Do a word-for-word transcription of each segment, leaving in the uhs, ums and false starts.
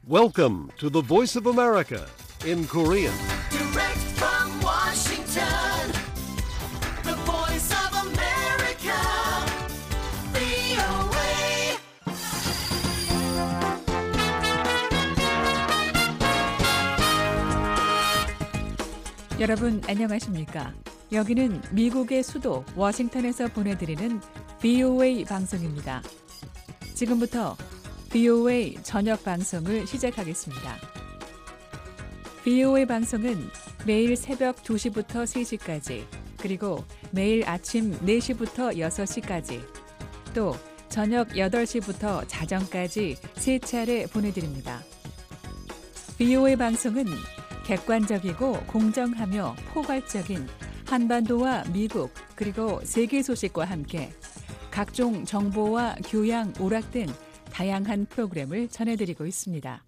Welcome to the Voice of America in Korean. Direct from Washington, the voice of America, 브이오에이. 여러분 안녕하십니까? 여기는 미국의 수도 워싱턴에서 보내드리는 브이오에이 방송입니다. 지금부터 브이오에이 저녁 방송을 시작하겠습니다. 브이오에이 방송은 매일 새벽 두 시부터 세 시까지, 그리고 매일 아침 네 시부터 여섯 시까지, 또 저녁 여덟 시부터 자정까지 세 차례 보내드립니다. 브이오에이 방송은 객관적이고 공정하며 포괄적인 한반도와 미국 그리고 세계 소식과 함께 각종 정보와 교양, 오락 등 다양한 프로그램을 전해드리고 있습니다.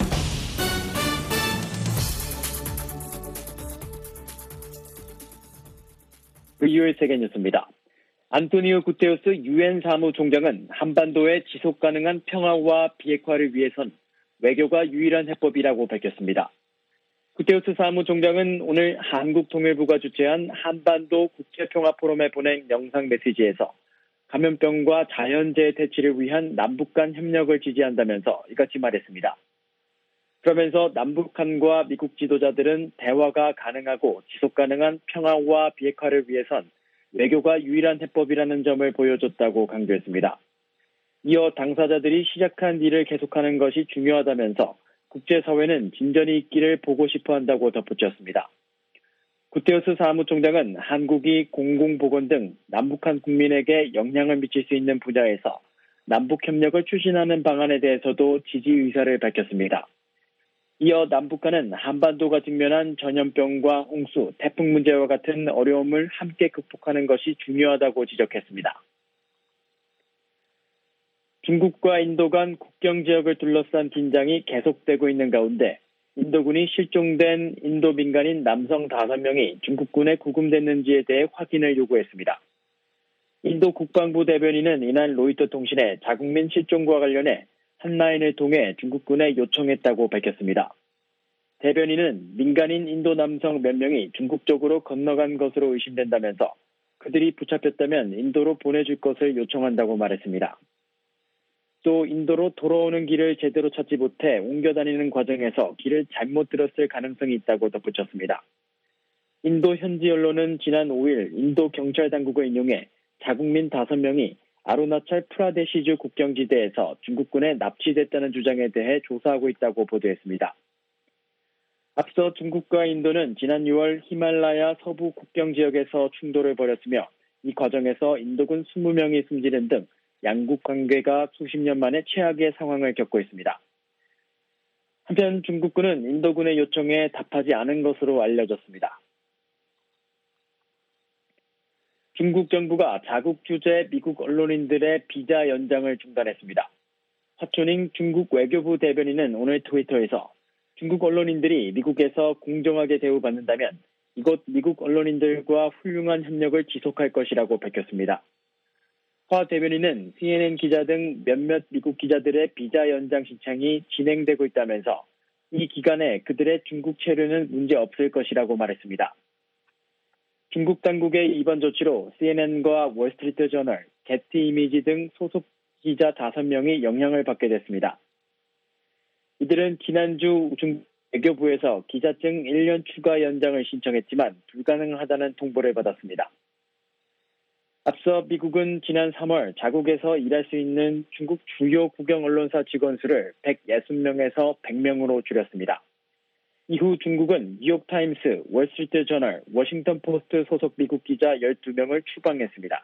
브이오에이 세계뉴스입니다. 안토니오 구테우스 유엔 사무총장은 한반도의 지속가능한 평화와 비핵화를 위해선 외교가 유일한 해법이라고 밝혔습니다. 구테우스 사무총장은 오늘 한국통일부가 주최한 한반도 국제평화포럼에 보낸 영상 메시지에서 감염병과 자연재해 퇴치를 위한 남북 간 협력을 지지한다면서 이같이 말했습니다. 그러면서 남북한과 미국 지도자들은 대화가 가능하고 지속가능한 평화와 비핵화를 위해선 외교가 유일한 해법이라는 점을 보여줬다고 강조했습니다. 이어 당사자들이 시작한 일을 계속하는 것이 중요하다면서 국제사회는 진전이 있기를 보고 싶어 한다고 덧붙였습니다. 구테우스 사무총장은 한국이 공공보건 등 남북한 국민에게 영향을 미칠 수 있는 분야에서 남북협력을 추진하는 방안에 대해서도 지지 의사를 밝혔습니다. 이어 남북한은 한반도가 직면한 전염병과 홍수, 태풍 문제와 같은 어려움을 함께 극복하는 것이 중요하다고 지적했습니다. 중국과 인도 간 국경 지역을 둘러싼 긴장이 계속되고 있는 가운데 인도군이 실종된 인도 민간인 남성 다섯 명이 중국군에 구금됐는지에 대해 확인을 요구했습니다. 인도 국방부 대변인은 이날 로이터 통신에 자국민 실종과 관련해 핫라인을 통해 중국군에 요청했다고 밝혔습니다. 대변인은 민간인 인도 남성 몇 명이 중국 쪽으로 건너간 것으로 의심된다면서 그들이 붙잡혔다면 인도로 보내줄 것을 요청한다고 말했습니다. 또 인도로 돌아오는 길을 제대로 찾지 못해 옮겨 다니는 과정에서 길을 잘못 들었을 가능성이 있다고 덧붙였습니다. 인도 현지 언론은 지난 오 일 인도 경찰 당국을 인용해 자국민 다섯 명이 아루나찰 프라데시주 국경지대에서 중국군에 납치됐다는 주장에 대해 조사하고 있다고 보도했습니다. 앞서 중국과 인도는 지난 유월 히말라야 서부 국경 지역에서 충돌을 벌였으며 이 과정에서 인도군 이십 명이 숨지는 등 양국 관계가 수십 년 만에 최악의 상황을 겪고 있습니다. 한편 중국군은 인도군의 요청에 답하지 않은 것으로 알려졌습니다. 중국 정부가 자국 주재 미국 언론인들의 비자 연장을 중단했습니다. 화초닝 중국 외교부 대변인은 오늘 트위터에서 중국 언론인들이 미국에서 공정하게 대우받는다면 이곳 미국 언론인들과 훌륭한 협력을 지속할 것이라고 밝혔습니다. 화 대변인은 씨엔엔 기자 등 몇몇 미국 기자들의 비자 연장 신청이 진행되고 있다면서 이 기간에 그들의 중국 체류는 문제 없을 것이라고 말했습니다. 중국 당국의 이번 조치로 씨엔엔과 월스트리트 저널, 게티 이미지 등 소속 기자 다섯 명이 영향을 받게 됐습니다. 이들은 지난주 중국 외교부에서 기자증 일 년 추가 연장을 신청했지만 불가능하다는 통보를 받았습니다. 앞서 미국은 지난 삼월 자국에서 일할 수 있는 중국 주요 국영 언론사 직원 수를 백육십 명에서 백 명으로 줄였습니다. 이후 중국은 뉴욕타임스, 월스트리트 저널, 워싱턴 포스트 소속 미국 기자 열두 명을 추방했습니다.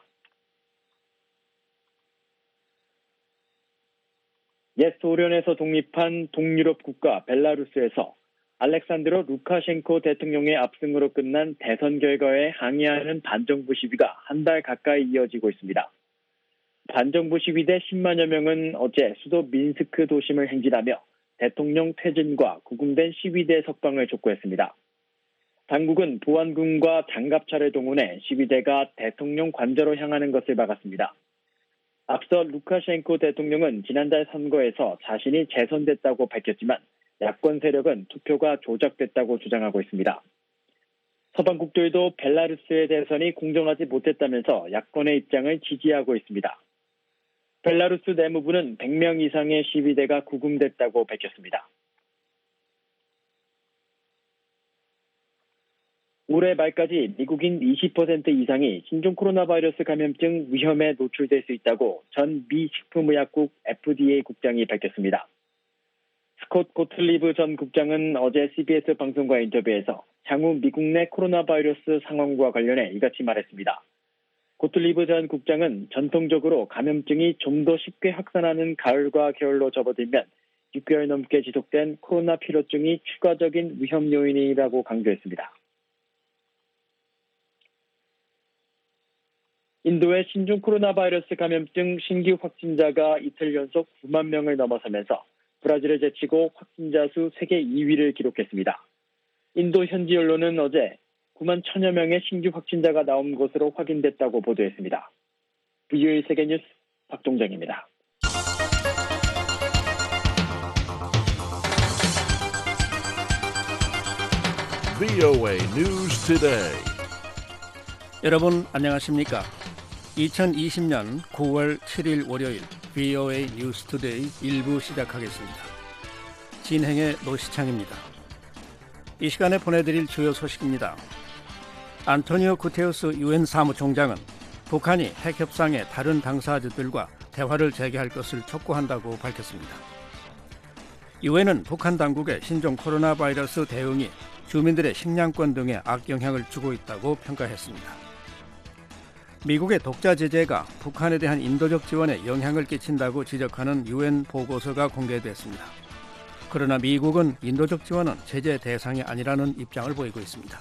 옛 소련에서 독립한 동유럽 국가 벨라루스에서 알렉산드로 루카셴코 대통령의 압승으로 끝난 대선 결과에 항의하는 반정부 시위가 한 달 가까이 이어지고 있습니다. 반정부 시위대 십만여 명은 어제 수도 민스크 도심을 행진하며 대통령 퇴진과 구금된 시위대 석방을 촉구했습니다. 당국은 보안군과 장갑차를 동원해 시위대가 대통령 관저로 향하는 것을 막았습니다. 앞서 루카셴코 대통령은 지난달 선거에서 자신이 재선됐다고 밝혔지만 야권 세력은 투표가 조작됐다고 주장하고 있습니다. 서방 국들도 벨라루스의 대선이 공정하지 못했다면서 야권의 입장을 지지하고 있습니다. 벨라루스 내무부는 백 명 이상의 시위대가 구금됐다고 밝혔습니다. 올해 말까지 미국인 이십 퍼센트 이상이 신종 코로나 바이러스 감염증 위험에 노출될 수 있다고 전 미 식품의약국 에프디에이 국장이 밝혔습니다. 스콧 고틀리브 전 국장은 어제 씨비에스 방송과 인터뷰에서 향후 미국 내 코로나 바이러스 상황과 관련해 이같이 말했습니다. 고틀리브 전 국장은 전통적으로 감염증이 좀 더 쉽게 확산하는 가을과 겨울로 접어들면 육 개월 넘게 지속된 코로나 피로증이 추가적인 위험 요인이라고 강조했습니다. 인도의 신종 코로나 바이러스 감염증 신규 확진자가 이틀 연속 구만 명을 넘어서면서 브라질을 제치고 확진자 수 세계 이 위를 기록했습니다. 인도 현지 언론은 어제 구만 천여 명의 신규 확진자가 나온 것으로 확인됐다고 보도했습니다. 브이오에이 세계뉴스 박동정입니다. 브이오에이 News Today. 여러분 안녕하십니까? 이천이십 년 구월 칠일 월요일 브이오에이 뉴스 투데이 일 부 시작하겠습니다. 진행의 노시창입니다. 이 시간에 보내드릴 주요 소식입니다. 안토니오 구테우스 유엔 사무총장은 북한이 핵 협상에 다른 당사자들과 대화를 재개할 것을 촉구한다고 밝혔습니다. 유엔은 북한 당국의 신종 코로나 바이러스 대응이 주민들의 식량권 등에 악영향을 주고 있다고 평가했습니다. 미국의 독자 제재가 북한에 대한 인도적 지원에 영향을 끼친다고 지적하는 유엔 보고서가 공개됐습니다. 그러나 미국은 인도적 지원은 제재 대상이 아니라는 입장을 보이고 있습니다.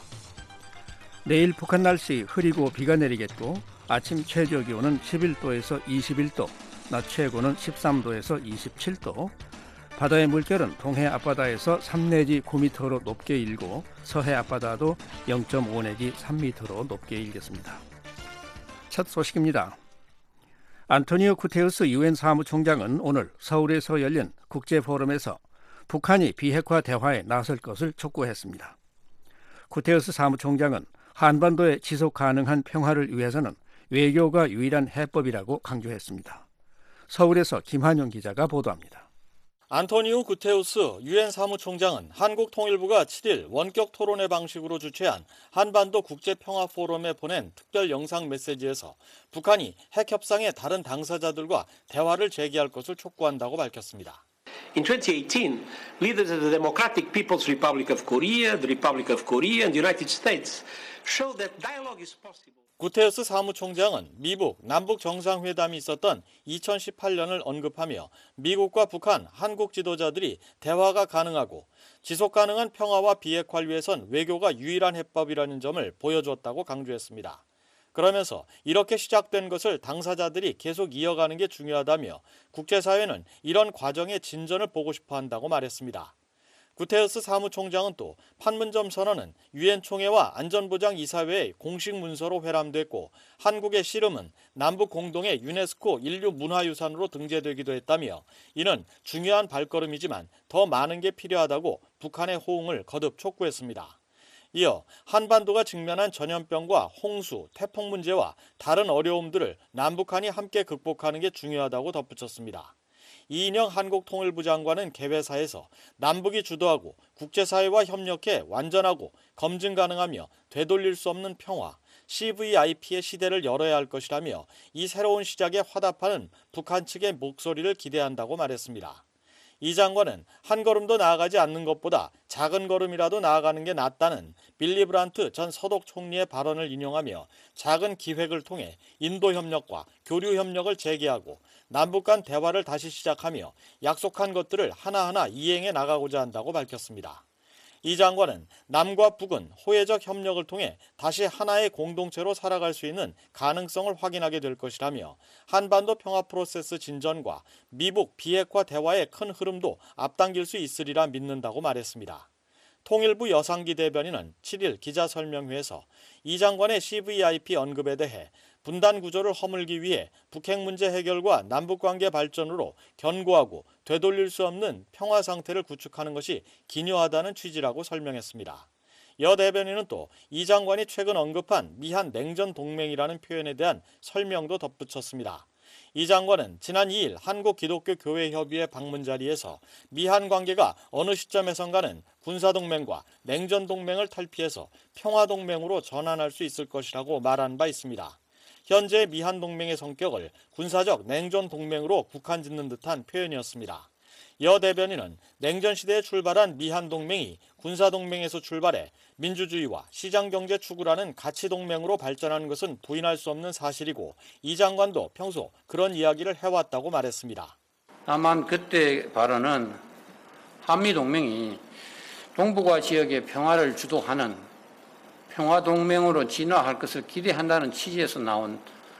내일 북한 날씨 흐리고 비가 내리겠고 아침 최저 기온은 십일 도에서 이십일 도, 낮 최고는 십삼 도에서 이십칠 도, 바다의 물결은 동해 앞바다에서 삼 내지 구 미터로 높게 일고 서해 앞바다도 영 점 오 내지 삼 미터로 높게 일겠습니다. 첫 소식입니다. 안토니오 구테우스 유엔 사무총장은 오늘 서울에서 열린 국제포럼에서 북한이 비핵화 대화에 나설 것을 촉구했습니다. 구테우스 사무총장은 한반도의 지속 가능한 평화를 위해서는 외교가 유일한 해법이라고 강조했습니다. 서울에서 김한용 기자가 보도합니다. 안토니오 구테우스 유엔 사무총장은 한국통일부가 칠일 원격 토론회 방식으로 주최한 한반도 국제평화포럼에 보낸 특별 영상 메시지에서 북한이 핵 협상의 다른 당사자들과 대화를 재개할 것을 촉구한다고 밝혔습니다. In twenty eighteen, leaders of the Democratic People's Republic of Korea, the Republic of Korea, and the United States showed that dialogue is possible. 구테우스 사무총장은 미북 남북 정상회담이 있었던 이천십팔 년을 언급하며 미국과 북한, 한국 지도자들이 대화가 가능하고 지속 가능한 평화와 비핵화를 위해선 외교가 유일한 해법이라는 점을 보여주었다고 강조했습니다. 그러면서 이렇게 시작된 것을 당사자들이 계속 이어가는 게 중요하다며 국제사회는 이런 과정의 진전을 보고 싶어 한다고 말했습니다. 구테우스 사무총장은 또 판문점 선언은 유엔 총회와 안전보장이사회의 공식 문서로 회람됐고 한국의 씨름은 남북 공동의 유네스코 인류 문화유산으로 등재되기도 했다며 이는 중요한 발걸음이지만 더 많은 게 필요하다고 북한의 호응을 거듭 촉구했습니다. 이어 한반도가 직면한 전염병과 홍수, 태풍 문제와 다른 어려움들을 남북한이 함께 극복하는 게 중요하다고 덧붙였습니다. 이인영 한국통일부 장관은 개회사에서 남북이 주도하고 국제사회와 협력해 완전하고 검증 가능하며 되돌릴 수 없는 평화, 씨브이아이피의 시대를 열어야 할 것이라며 이 새로운 시작에 화답하는 북한 측의 목소리를 기대한다고 말했습니다. 이 장관은 한 걸음도 나아가지 않는 것보다 작은 걸음이라도 나아가는 게 낫다는 빌리 브란트 전 서독 총리의 발언을 인용하며 작은 기획을 통해 인도 협력과 교류 협력을 재개하고 남북 간 대화를 다시 시작하며 약속한 것들을 하나하나 이행해 나가고자 한다고 밝혔습니다. 이 장관은 남과 북은 호혜적 협력을 통해 다시 하나의 공동체로 살아갈 수 있는 가능성을 확인하게 될 것이라며 한반도 평화 프로세스 진전과 미북 비핵화 대화의 큰 흐름도 앞당길 수 있으리라 믿는다고 말했습니다. 통일부 여상기 대변인은 칠일 기자설명회에서 이 장관의 씨브이아이피 언급에 대해 분단 구조를 허물기 위해 북핵 문제 해결과 남북관계 발전으로 견고하고 되돌릴 수 없는 평화 상태를 구축하는 것이 기묘하다는 취지라고 설명했습니다. 여 대변인은 또 이 장관이 최근 언급한 미한 냉전 동맹이라는 표현에 대한 설명도 덧붙였습니다. 이 장관은 지난 이 일 한국기독교교회협의회 방문 자리에서 미한 관계가 어느 시점에선가는 군사동맹과 냉전동맹을 탈피해서 평화동맹으로 전환할 수 있을 것이라고 말한 바 있습니다. 현재 미한 동맹의 성격을 군사적 냉전 동맹으로 국한 짓는 듯한 표현이었습니다. 여 대변인은 냉전 시대에 출발한 미한 동맹이 군사 동맹에서 출발해 민주주의와 시장 경제 추구라는 가치 동맹으로 발전하는 것은 부인할 수 없는 사실이고 이 장관도 평소 그런 이야기를 해왔다고 말했습니다. 다만 그때 발언은 한미 동맹이 동북아 지역의 평화를 주도하는 평화동맹으로 진화할 것을 기대한다는 취지에서 나온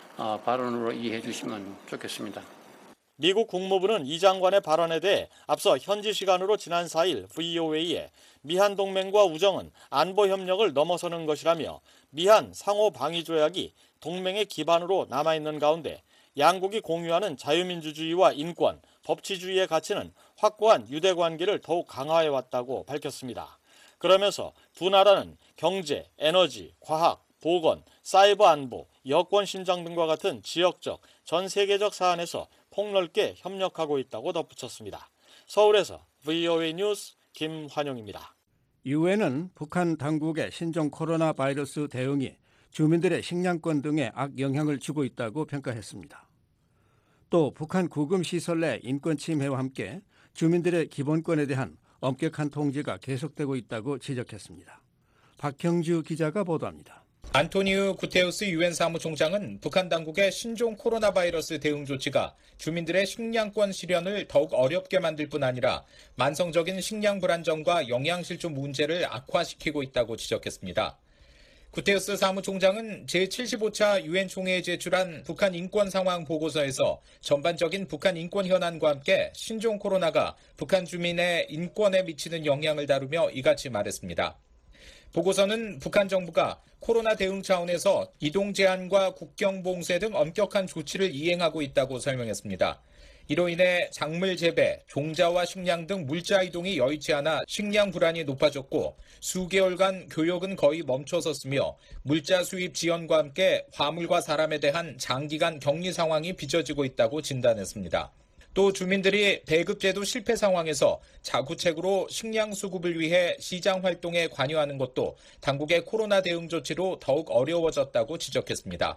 발언으로 이해해 주시면 좋겠습니다. 미국 국무부는 이 장관의 발언에 대해 앞서 현지 시간으로 지난 사 일 브이오에이에 미한 동맹과 우정은 안보 협력을 넘어서는 것이라며 미한 상호 방위 조약이 동맹의 기반으로 남아있는 가운데 양국이 공유하는 자유민주주의와 인권, 법치주의의 가치는 확고한 유대 관계를 더욱 강화해왔다고 밝혔습니다. 그러면서 두 나라는 경제, 에너지, 과학, 보건, 사이버 안보, 여권 신장 등과 같은 지역적, 전 세계적 사안에서 폭넓게 협력하고 있다고 덧붙였습니다. 서울에서 브이오에이 뉴스 김환용입니다. 유엔은 북한 당국의 신종 코로나 바이러스 대응이 주민들의 식량권 등에 악영향을 주고 있다고 평가했습니다. 또 북한 구금 시설 내 인권 침해와 함께 주민들의 기본권에 대한 엄격한 통제가 계속되고 있다고 지적했습니다. 박형주 기자가 보도합니다. 안토니우 구테우스 유엔 사무총장은 북한 당국의 신종 코로나 바이러스 대응 조치가 주민들의 식량권 실현을 더욱 어렵게 만들 뿐 아니라 만성적인 식량 불안정과 영양실조 문제를 악화시키고 있다고 지적했습니다. 구테우스 사무총장은 제칠십오 차 유엔 총회에 제출한 북한 인권 상황 보고서에서 전반적인 북한 인권 현안과 함께 신종 코로나가 북한 주민의 인권에 미치는 영향을 다루며 이같이 말했습니다. 보고서는 북한 정부가 코로나 대응 차원에서 이동 제한과 국경 봉쇄 등 엄격한 조치를 이행하고 있다고 설명했습니다. 이로 인해 작물 재배, 종자와 식량 등 물자 이동이 여의치 않아 식량 불안이 높아졌고 수개월간 교역은 거의 멈춰섰으며 물자 수입 지연과 함께 화물과 사람에 대한 장기간 격리 상황이 빚어지고 있다고 진단했습니다. 또 주민들이 배급제도 실패 상황에서 자구책으로 식량 수급을 위해 시장 활동에 관여하는 것도 당국의 코로나 대응 조치로 더욱 어려워졌다고 지적했습니다.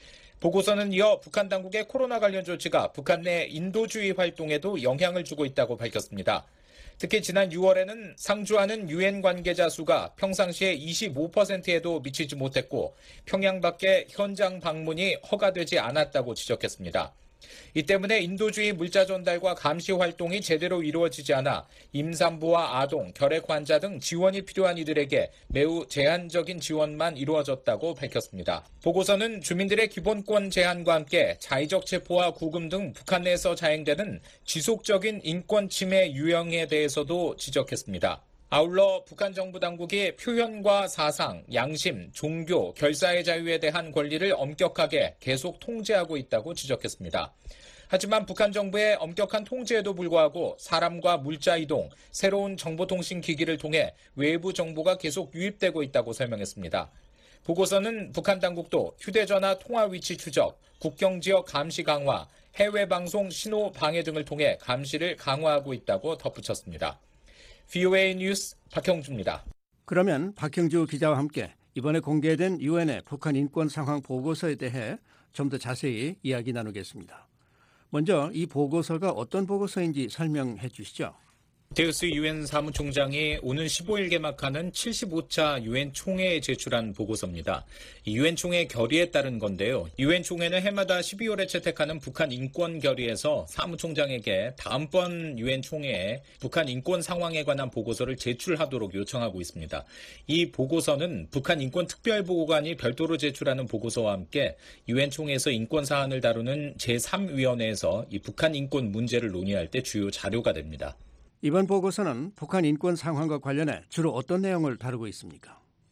보고서는 이어 북한 당국의 코로나 관련 조치가 북한 내 인도주의 활동에도 영향을 주고 있다고 밝혔습니다. 특히 지난 유월에는 상주하는 유엔 관계자 수가 평상시의 이십오 퍼센트에도 미치지 못했고 평양 밖에 현장 방문이 허가되지 않았다고 지적했습니다. 이 때문에 인도주의 물자 전달과 감시 활동이 제대로 이루어지지 않아 임산부와 아동, 결핵 환자 등 지원이 필요한 이들에게 매우 제한적인 지원만 이루어졌다고 밝혔습니다. 보고서는 주민들의 기본권 제한과 함께 자의적 체포와 구금 등 북한 내에서 자행되는 지속적인 인권 침해 유형에 대해서도 지적했습니다. 아울러 북한 정부 당국이 표현과 사상, 양심, 종교, 결사의 자유에 대한 권리를 엄격하게 계속 통제하고 있다고 지적했습니다. 하지만 북한 정부의 엄격한 통제에도 불구하고 사람과 물자 이동, 새로운 정보통신 기기를 통해 외부 정보가 계속 유입되고 있다고 설명했습니다. 보고서는 북한 당국도 휴대전화 통화 위치 추적, 국경지역 감시 강화, 해외 방송 신호 방해 등을 통해 감시를 강화하고 있다고 덧붙였습니다. 브이오에이 뉴스 박형주입니다. 그러면 박형주 기자와 함께 이번에 공개된 유엔의 북한 인권 상황 보고서에 대해 좀 더 자세히 이야기 나누겠습니다. 먼저 이 보고서가 어떤 보고서인지 설명해 주시죠. 구테우스 유엔 사무총장이 오는 십오 일 개막하는 칠십오 차 유엔 총회에 제출한 보고서입니다. 유엔 총회 결의에 따른 건데요. 유엔 총회는 해마다 십이월에 채택하는 북한 인권 결의에서 사무총장에게 다음번 유엔 총회에 북한 인권 상황에 관한 보고서를 제출하도록 요청하고 있습니다. 이 보고서는 북한 인권 특별보고관이 별도로 제출하는 보고서와 함께 유엔 총회에서 인권 사안을 다루는 제삼 위원회에서 이 북한 인권 문제를 논의할 때 주요 자료가 됩니다. 이번 보고서는 북한 인권 상황과 관련해 주로 어떤 내용을 다루고 있습니까?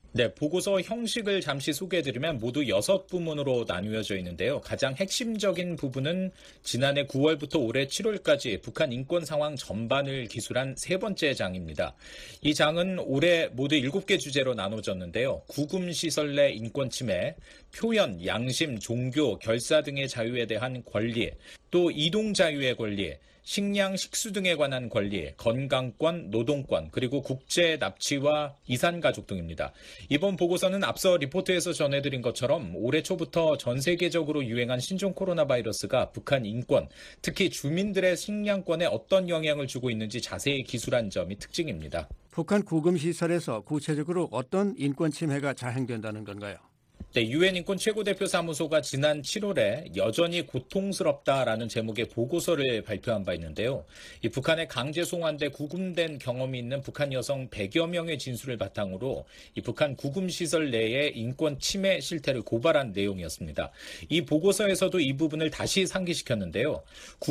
네, 보고서 형식을 잠시 소개해드리면 모두 여섯 부문으로 나누어져 있는데요. 가장 핵심적인 부분은 지난해 구월부터 올해 칠월까지 북한 인권 상황 전반을 기술한 세 번째 장입니다. 이 장은 올해 모두 일곱 개 주제로 나눠졌는데요. 구금시설 내 인권 침해, 표현, 양심, 종교, 결사 등의 자유에 대한 권리, 또 이동 자유의 권리, 식량, 식수 등에 관한 권리, 건강권, 노동권, 그리고 국제 납치와 이산가족 등입니다. 이번 보고서는 앞서 리포트에서 전해드린 것처럼 올해 초부터 전 세계적으로 유행한 신종 코로나 바이러스가 북한 인권, 특히 주민들의 식량권에 어떤 영향을 주고 있는지 자세히 기술한 점이 특징입니다. 북한 구금시설에서 구체적으로 어떤 인권 침해가 자행된다는 건가요? 네, 유엔 인권 최고대표 사무소가 지난 칠월에 여전히 고통스럽다라는 제목의 보고서를 발표한 바 있는데요. 이 북한의 강제 송환돼 구금된 경험이 있는 북한 여성 백여 명의 진술을 바탕으로 이 북한 구금시설 내의 인권 침해 실태를 고발한 내용이었습니다. 이 보고서에서도 이 부분을 다시 상기시켰는데요.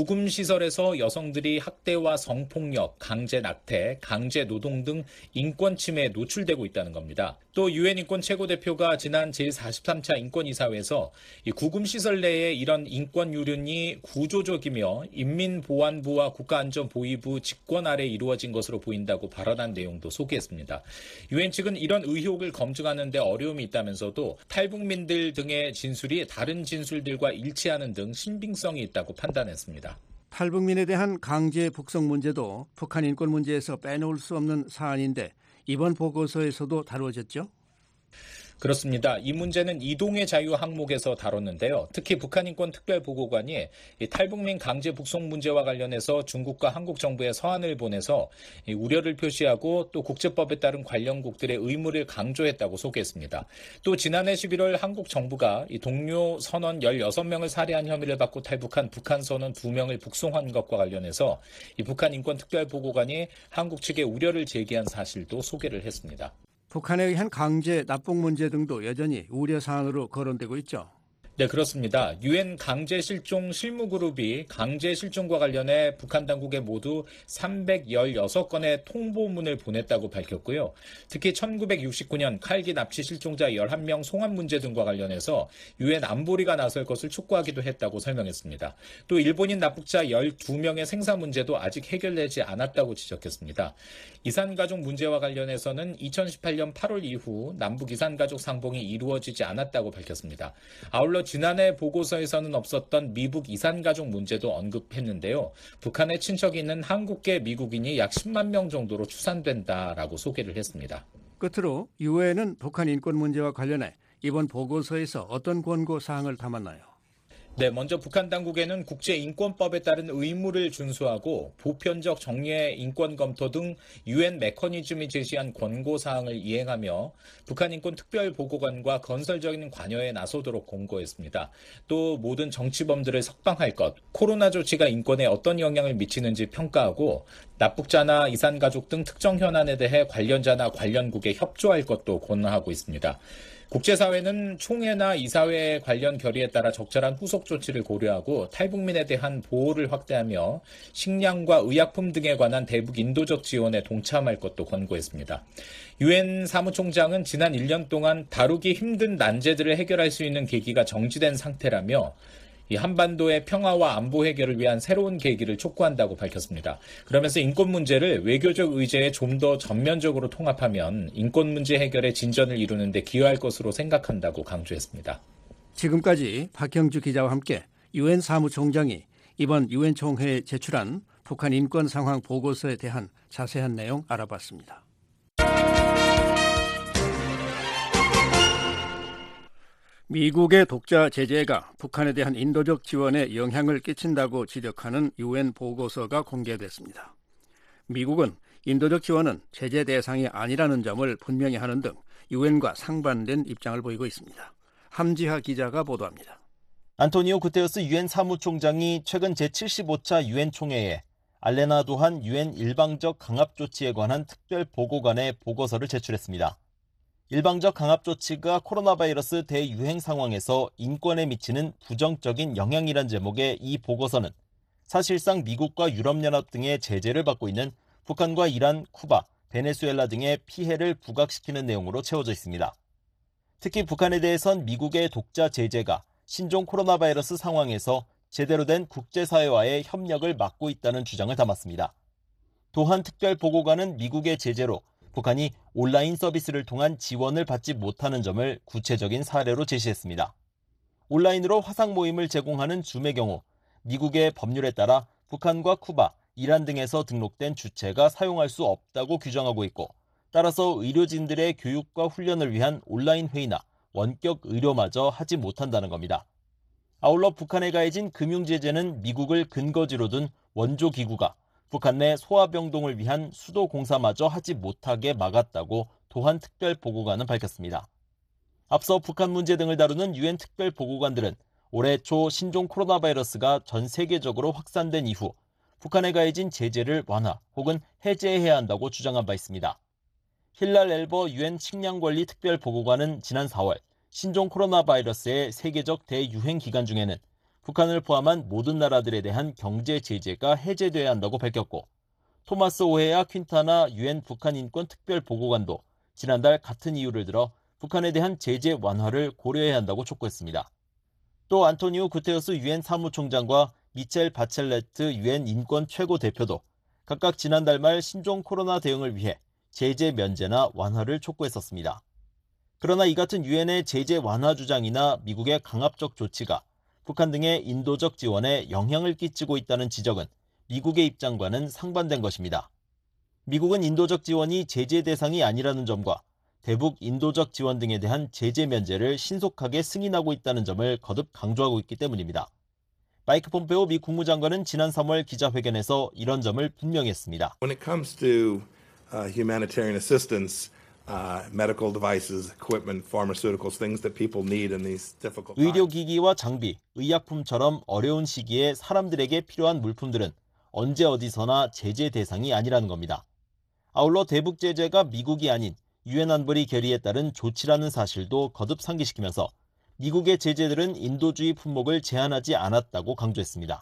구금시설에서 여성들이 학대와 성폭력, 강제 낙태, 강제 노동 등 인권 침해에 노출되고 있다는 겁니다. 또 유엔 인권 최고대표가 지난 제사십삼 차 인권이사회에서 이 구금시설 내에 이런 인권 유린이 구조적이며 인민보안부와 국가안전보위부 직권 아래 이루어진 것으로 보인다고 발언한 내용도 소개했습니다. 유엔 측은 이런 의혹을 검증하는 데 어려움이 있다면서도 탈북민들 등의 진술이 다른 진술들과 일치하는 등 신빙성이 있다고 판단했습니다. 탈북민에 대한 강제 북송 문제도 북한 인권 문제에서 빼놓을 수 없는 사안인데 이번 보고서에서도 다뤄졌죠? 그렇습니다. 이 문제는 이동의 자유 항목에서 다뤘는데요. 특히 북한인권특별보고관이 이 탈북민 강제 북송 문제와 관련해서 중국과 한국 정부에 서한을 보내서 이 우려를 표시하고 또 국제법에 따른 관련국들의 의무를 강조했다고 소개했습니다. 또 지난해 십일월 한국 정부가 이 동료 선원 열여섯 명을 살해한 혐의를 받고 탈북한 북한 선원 두 명을 북송한 것과 관련해서 이 북한인권특별보고관이 한국 측에 우려를 제기한 사실도 소개를 했습니다. 북한에 의한 강제 납북 문제 등도 여전히 우려 사안으로 거론되고 있죠. 네, 그렇습니다. 유엔 강제 실종 실무그룹이 강제 실종과 관련해 북한 당국에 모두 삼백십육 건의 통보문을 보냈다고 밝혔고요. 특히 천구백육십구 년 칼기 납치 실종자 열한 명 송환 문제 등과 관련해서 유엔 안보리가 나설 것을 촉구하기도 했다고 설명했습니다. 또 일본인 납북자 열두 명의 생사 문제도 아직 해결되지 않았다고 지적했습니다. 이산가족 문제와 관련해서는 이천십팔 년 팔월 이후 남북 이산가족 상봉이 이루어지지 않았다고 밝혔습니다. 아울러 지난해 보고서에서는 없었던 미북 이산가족 문제도 언급했는데요. 북한에 친척이 있는 한국계 미국인이 약 십만 명 정도로 추산된다라고 소개를 했습니다. 끝으로 유엔은 북한 인권 문제와 관련해 이번 보고서에서 어떤 권고 사항을 담았나요? 네, 먼저 북한 당국에는 국제인권법에 따른 의무를 준수하고 보편적 정례 인권 검토 등 유엔 메커니즘이 제시한 권고사항을 이행하며 북한인권특별보고관과 건설적인 관여에 나서도록 권고했습니다. 또 모든 정치범들을 석방할 것, 코로나 조치가 인권에 어떤 영향을 미치는지 평가하고 납북자나 이산가족 등 특정 현안에 대해 관련자나 관련국에 협조할 것도 권하고 있습니다. 국제사회는 총회나 이사회 관련 결의에 따라 적절한 후속 조치를 고려하고 탈북민에 대한 보호를 확대하며 식량과 의약품 등에 관한 대북 인도적 지원에 동참할 것도 권고했습니다. 유엔 사무총장은 지난 일 년 동안 다루기 힘든 난제들을 해결할 수 있는 계기가 정지된 상태라며 이 한반도의 평화와 안보 해결을 위한 새로운 계기를 촉구한다고 밝혔습니다. 그러면서 인권 문제를 외교적 의제에 좀 더 전면적으로 통합하면 인권 문제 해결에 진전을 이루는 데 기여할 것으로 생각한다고 강조했습니다. 지금까지 박형주 기자와 함께 유엔 사무총장이 이번 유엔 총회에 제출한 북한 인권 상황 보고서에 대한 자세한 내용 알아봤습니다. 미국의 독자 제재가 북한에 대한 인도적 지원에 영향을 끼친다고 지적하는 유엔 보고서가 공개됐습니다. 미국은 인도적 지원은 제재 대상이 아니라는 점을 분명히 하는 등 유엔과 상반된 입장을 보이고 있습니다. 함지하 기자가 보도합니다. 안토니오 구테르스 유엔 사무총장이 최근 제칠십오 차 유엔 총회에 알레나 도한 유엔 일방적 강압 조치에 관한 특별 보고관의 보고서를 제출했습니다. 일방적 강압 조치가 코로나 바이러스 대유행 상황에서 인권에 미치는 부정적인 영향이란 제목의 이 보고서는 사실상 미국과 유럽연합 등의 제재를 받고 있는 북한과 이란, 쿠바, 베네수엘라 등의 피해를 부각시키는 내용으로 채워져 있습니다. 특히 북한에 대해선 미국의 독자 제재가 신종 코로나 바이러스 상황에서 제대로 된 국제사회와의 협력을 막고 있다는 주장을 담았습니다. 또한 특별보고관은 미국의 제재로 북한이 온라인 서비스를 통한 지원을 받지 못하는 점을 구체적인 사례로 제시했습니다. 온라인으로 화상 모임을 제공하는 줌의 경우 미국의 법률에 따라 북한과 쿠바, 이란 등에서 등록된 주체가 사용할 수 없다고 규정하고 있고, 따라서 의료진들의 교육과 훈련을 위한 온라인 회의나 원격 의료마저 하지 못한다는 겁니다. 아울러 북한에 가해진 금융제재는 미국을 근거지로 둔 원조기구가 북한 내 소아병동을 위한 수도 공사마저 하지 못하게 막았다고 도한 특별보고관은 밝혔습니다. 앞서 북한 문제 등을 다루는 유엔 특별보고관들은 올해 초 신종 코로나 바이러스가 전 세계적으로 확산된 이후 북한에 가해진 제재를 완화 혹은 해제해야 한다고 주장한 바 있습니다. 힐랄 엘버 유엔 식량관리 특별보고관은 지난 사월 신종 코로나 바이러스의 세계적 대유행 기간 중에는 북한을 포함한 모든 나라들에 대한 경제 제재가 해제돼야 한다고 밝혔고, 토마스 오헤야 퀸타나 유엔 북한 인권 특별보고관도 지난달 같은 이유를 들어 북한에 대한 제재 완화를 고려해야 한다고 촉구했습니다. 또 안토니오 구테우스 유엔 사무총장과 미첼 바첼레트 유엔 인권 최고 대표도 각각 지난달 말 신종 코로나 대응을 위해 제재 면제나 완화를 촉구했었습니다. 그러나 이 같은 유엔의 제재 완화 주장이나 미국의 강압적 조치가 북한 등의 인도적 지원에 영향을 끼치고 있다는 지적은 미국의 입장과는 상반된 것입니다. 미국은 인도적 지원이 제재 대상이 아니라는 점과 대북 인도적 지원 등에 대한 제재 면제를 신속하게 승인하고 있다는 점을 거듭 강조하고 있기 때문입니다. 마이크 폼페오 미 국무장관은 지난 삼월 기자회견에서 이런 점을 분명히 했습니다. When it comes to uh, humanitarian assistance, uh, medical devices, equipment, pharmaceuticals, things that people need in these difficult times. 의료기기와 장비, 의약품처럼 어려운 시기에 사람들에게 필요한 물품들은 언제 어디서나 제재 대상이 아니라는 겁니다. 아울러 대북 제재가 미국이 아닌 유엔 안보리 결의에 따른 조치라는 사실도 거듭 상기시키면서 미국의 제재들은 인도주의 품목을 제한하지 않았다고 강조했습니다.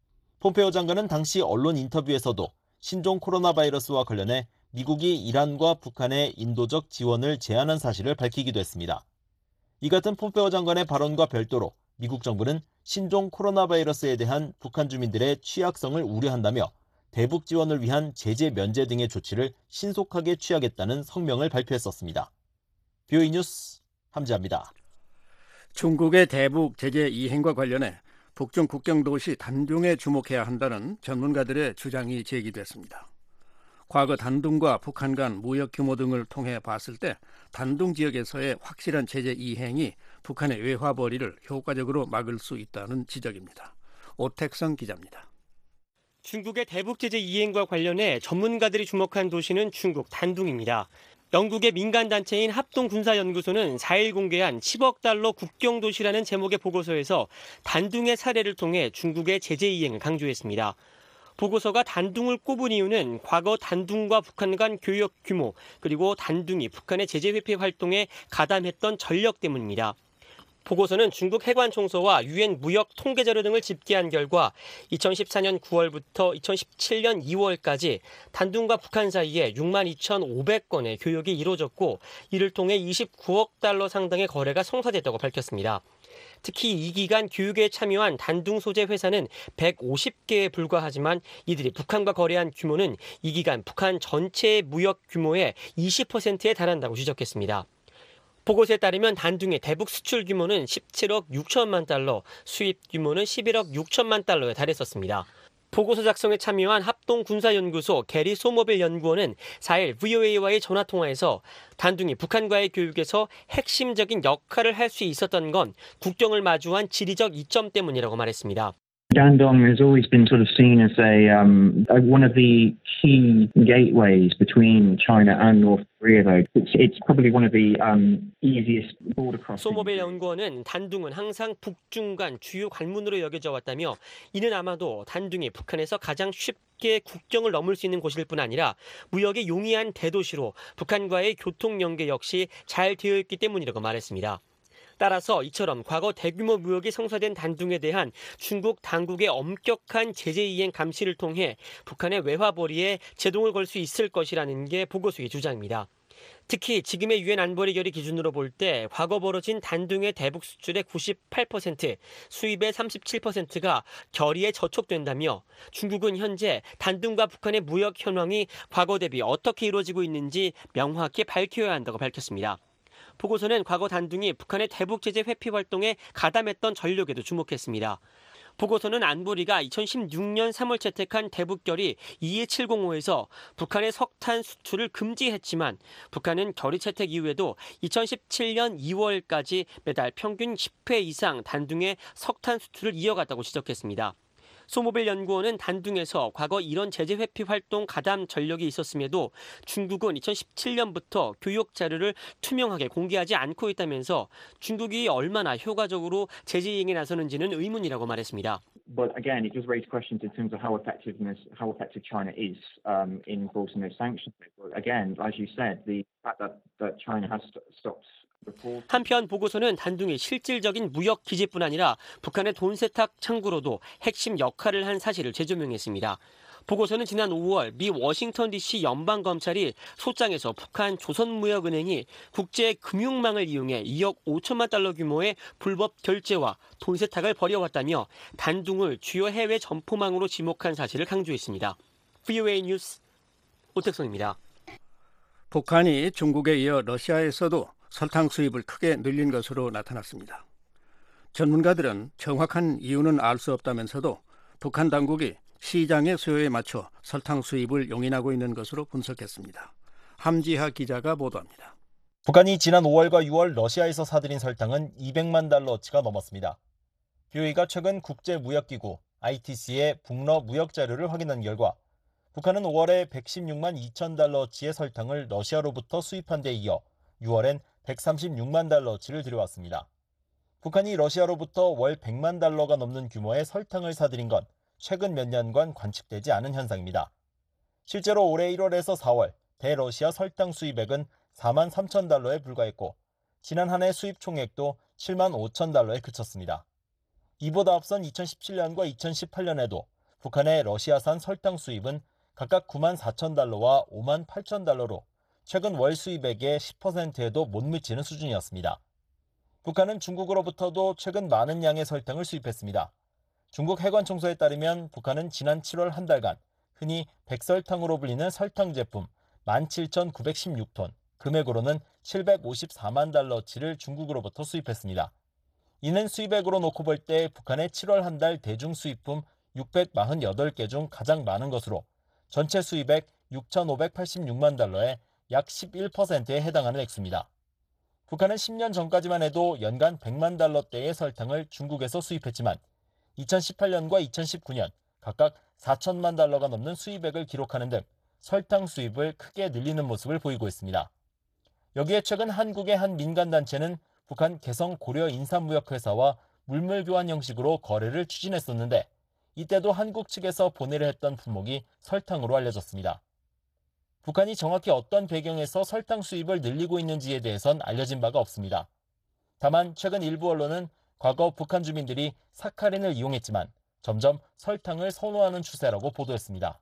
폼페오 장관은 당시 언론 인터뷰에서도 신종 코로나 바이러스와 관련해 미국이 이란과 북한의 인도적 지원을 제한한 사실을 밝히기도 했습니다. 이 같은 폼페오 장관의 발언과 별도로 미국 정부는 신종 코로나 바이러스에 대한 북한 주민들의 취약성을 우려한다며 대북 지원을 위한 제재 면제 등의 조치를 신속하게 취하겠다는 성명을 발표했었습니다. 비오이 뉴스 함지아입니다. 중국의 대북 제재 이행과 관련해 북중 국경 도시 단둥에 주목해야 한다는 전문가들의 주장이 제기됐습니다. 과거 단둥과 북한 간 무역 규모 등을 통해 봤을 때 단둥 지역에서의 확실한 제재 이행이 북한의 외화벌이를 효과적으로 막을 수 있다는 지적입니다. 오택성 기자입니다. 중국의 대북 제재 이행과 관련해 전문가들이 주목한 도시는 중국 단둥입니다. 영국의 민간단체인 합동군사연구소는 사일 공개한 십억 달러 국경도시라는 제목의 보고서에서 단둥의 사례를 통해 중국의 제재 이행을 강조했습니다. 보고서가 단둥을 꼽은 이유는 과거 단둥과 북한 간 교역 규모, 그리고 단둥이 북한의 제재 회피 활동에 가담했던 전력 때문입니다. 보고서는 중국 해관총서와 유엔 무역 통계자료 등을 집계한 결과 이천십사년 구월부터 이천십칠년 이월까지 단둥과 북한 사이에 육만 이천오백 건의 교역이 이루어졌고, 이를 통해 이십구억 달러 상당의 거래가 성사됐다고 밝혔습니다. 특히 이 기간 교육에 참여한 단둥 소재 회사는 백오십 개에 불과하지만 이들이 북한과 거래한 규모는 이 기간 북한 전체의 무역 규모의 이십 퍼센트에 달한다고 지적했습니다. 보고서에 따르면 단둥의 대북 수출 규모는 십칠억 육천만 달러, 수입 규모는 십일억 육천만 달러에 달했었습니다. 보고서 작성에 참여한 합동군사연구소 게리 소모빌 연구원은 사일 브이오에이와의 전화통화에서 단둥이 북한과의 교육에서 핵심적인 역할을 할 수 있었던 건 국경을 마주한 지리적 이점 때문이라고 말했습니다. Dandong has always been sort of seen as a um, one of the key gateways between China and North Korea. Though it's, it's probably one of the um, easiest border crossings. 소모빌 연구원은 단둥은 항상 북중 간 주요 관문으로 여겨져 왔다며, 이는 아마도 단둥이 북한에서 가장 쉽게 국경을 넘을 수 있는 곳일 뿐 아니라 무역의 용이한 대도시로 북한과의 교통 연계 역시 잘 되어 있기 때문이라고 말했습니다. 따라서 이처럼 과거 대규모 무역이 성사된 단둥에 대한 중국 당국의 엄격한 제재 이행 감시를 통해 북한의 외화벌이에 제동을 걸 수 있을 것이라는 게 보고서의 주장입니다. 특히 지금의 유엔 안보리 결의 기준으로 볼 때 과거 벌어진 단둥의 대북 수출의 구십팔 퍼센트, 수입의 삼십칠 퍼센트가 결의에 저촉된다며 중국은 현재 단둥과 북한의 무역 현황이 과거 대비 어떻게 이루어지고 있는지 명확히 밝혀야 한다고 밝혔습니다. 보고서는 과거 단둥이 북한의 대북 제재 회피 활동에 가담했던 전력에도 주목했습니다. 보고서는 안보리가 이천십육 년 삼월 채택한 대북결의 이이칠공오에서 북한의 석탄 수출을 금지했지만 북한은 결의 채택 이후에도 이천십칠 년 이월까지 매달 평균 십 회 이상 단둥의 석탄 수출을 이어갔다고 지적했습니다. 소모빌 연구원은 단둥에서 과거 이런 제재 회피 활동 가담 전력이 있었음에도 중국은 이천십칠 년부터 교육 자료를 투명하게 공개하지 않고 있다면서 중국이 얼마나 효과적으로 제재 이행에 나서는지는 의문이라고 말했습니다. But again, it does raise questions in terms of how effectiveness, how effective China is um, in enforcing those sanctions. But again, as you said, the fact that, that China has st- stopped. 한편 보고서는 단둥이 실질적인 무역 기지뿐 아니라 북한의 돈 세탁 창구로도 핵심 역할을 한 사실을 재조명했습니다. 보고서는 지난 오월 미 워싱턴 디씨 연방검찰이 소장에서 북한 조선무역은행이 국제금융망을 이용해 이억 오천만 달러 규모의 불법 결제와 돈 세탁을 벌여왔다며 단둥을 주요 해외 점포망으로 지목한 사실을 강조했습니다. 브이오에이 뉴스 오택성입니다. 북한이 중국에 이어 러시아에서도 설탕 수입을 크게 늘린 것으로 나타났습니다. 전문가들은 정확한 이유는 알 수 없다면서도 북한 당국이 시장의 수요에 맞춰 설탕 수입을 용인하고 있는 것으로 분석했습니다. 함지하 기자가 보도합니다. 북한이 지난 오월과 유월 러시아에서 사들인 설탕은 이백만 달러어치가 넘었습니다. 비오이가 최근 국제무역기구 아이티씨의 북러 무역 자료를 확인한 결과 북한은 오월에 백십육만 이천 달러어치의 설탕을 러시아로부터 수입한 데 이어 유월엔 백삼십육만 달러어치를 들여왔습니다. 북한이 러시아로부터 월 백만 달러가 넘는 규모의 설탕을 사들인 건 최근 몇 년간 관측되지 않은 현상입니다. 실제로 올해 일월에서 사월 대러시아 설탕 수입액은 사만 삼천 달러에 불과했고 지난 한 해 수입 총액도 칠만 오천 달러에 그쳤습니다. 이보다 앞선 이천십칠 년과 이천십팔 년에도 북한의 러시아산 설탕 수입은 각각 구만 사천 달러와 오만 팔천 달러로 최근 월 수입액의 십 퍼센트에도 못 미치는 수준이었습니다. 북한은 중국으로부터도 최근 많은 양의 설탕을 수입했습니다. 중국 해관청소에 따르면 북한은 지난 칠월 한 달간 흔히 백설탕으로 불리는 설탕 제품 만 칠천구백십육 톤, 금액으로는 칠백오십사만 달러어치를 중국으로부터 수입했습니다. 이는 수입액으로 놓고 볼 때 북한의 칠월 한 달 대중 수입품 육백사십팔 개 중 가장 많은 것으로 전체 수입액 육천오백팔십육만 달러에 약 십일 퍼센트에 해당하는 액수입니다. 북한은 십 년 전까지만 해도 연간 백만 달러대의 설탕을 중국에서 수입했지만 이천십팔 년과 이천십구 년 각각 사천만 달러가 넘는 수입액을 기록하는 등 설탕 수입을 크게 늘리는 모습을 보이고 있습니다. 여기에 최근 한국의 한 민간단체는 북한 개성 고려 인삼무역회사와 물물교환 형식으로 거래를 추진했었는데 이때도 한국 측에서 보내려 했던 품목이 설탕으로 알려졌습니다. 북한이 정확히 어떤 배경에서 설탕 수입을 늘리고 있는지에 대해선 알려진 바가 없습니다. 다만 최근 일부 언론은 과거 북한 주민들이 사카린을 이용했지만 점점 설탕을 선호하는 추세라고 보도했습니다.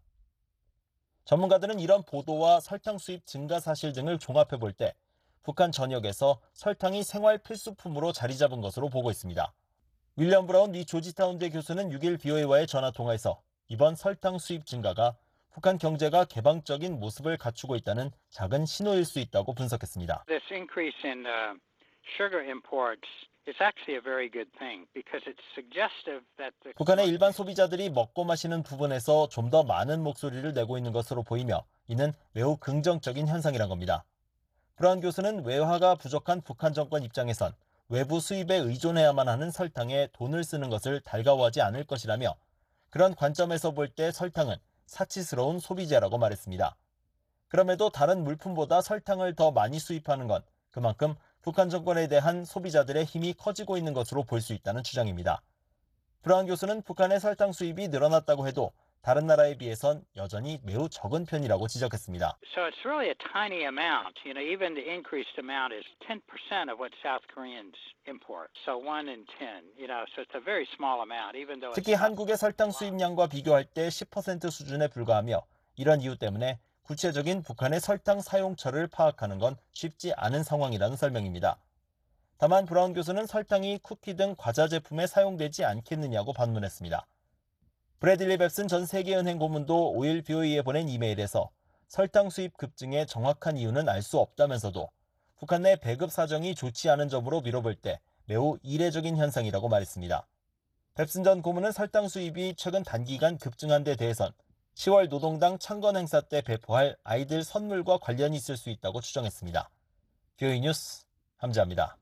전문가들은 이런 보도와 설탕 수입 증가 사실 등을 종합해 볼 때 북한 전역에서 설탕이 생활 필수품으로 자리 잡은 것으로 보고 있습니다. 윌리엄 브라운 미 조지타운대 교수는 육 일 비오에이와의 전화통화에서 이번 설탕 수입 증가가 북한 경제가 개방적인 모습을 갖추고 있다는 작은 신호일 수 있다고 분석했습니다. This increase in uh, sugar imports is actually a very good thing because it's suggestive that the 북한의 일반 소비자들이 먹고 마시는 부분에서 좀 더 많은 목소리를 내고 있는 것으로 보이며 이는 매우 긍정적인 현상이란 겁니다. 브라운 교수는 외화가 부족한 북한 정권 입장에선 외부 수입에 의존해야만 하는 설탕에 돈을 쓰는 것을 달가워하지 않을 것이라며 그런 관점에서 볼 때 설탕은 사치스러운 소비재라고 말했습니다. 그럼에도 다른 물품보다 설탕을 더 많이 수입하는 건 그만큼 북한 정권에 대한 소비자들의 힘이 커지고 있는 것으로 볼 수 있다는 주장입니다. 브라운 교수는 북한의 설탕 수입이 늘어났다고 해도 다른 나라에 비해선 여전히 매우 적은 편이라고 지적했습니다. So it's really a tiny amount. You know, even the increased amount is ten percent of what South Koreans import. So one in ten. You know, so it's a very small amount, even though. 특히 한국의 설탕 수입량과 비교할 때 십 퍼센트 수준에 불과하며 이런 이유 때문에 구체적인 북한의 설탕 사용처를 파악하는 건 쉽지 않은 상황이라는 설명입니다. 다만 브라운 교수는 설탕이 쿠키 등 과자 제품에 사용되지 않겠느냐고 반문했습니다. 브래들리 뱁슨 전 세계은행 고문도 오일 비오이에 보낸 이메일에서 설탕 수입 급증의 정확한 이유는 알 수 없다면서도 북한 내 배급 사정이 좋지 않은 점으로 미뤄볼 때 매우 이례적인 현상이라고 말했습니다. 뱁슨 전 고문은 설탕 수입이 최근 단기간 급증한 데 대해선 시월 노동당 창건 행사 때 배포할 아이들 선물과 관련이 있을 수 있다고 추정했습니다. 비오이 뉴스 함지아입니다.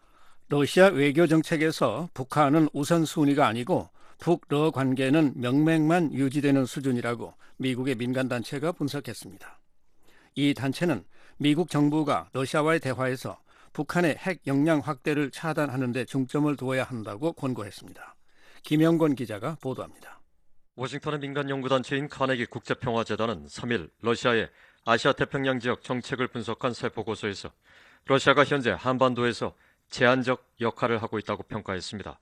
러시아 외교 정책에서 북한은 우선순위가 아니고 북러 관계는 명맥만 유지되는 수준이라고 미국의 민간단체가 분석했습니다. 이 단체는 미국 정부가 러시아와의 대화에서 북한의 핵 역량 확대를 차단하는 데 중점을 두어야 한다고 권고했습니다. 김영권 기자가 보도합니다. 워싱턴의 민간 연구단체인 카네기 국제평화재단은 삼 일 러시아의 아시아 태평양 지역 정책을 분석한 새 보고서에서 러시아가 현재 한반도에서 제한적 역할을 하고 있다고 평가했습니다.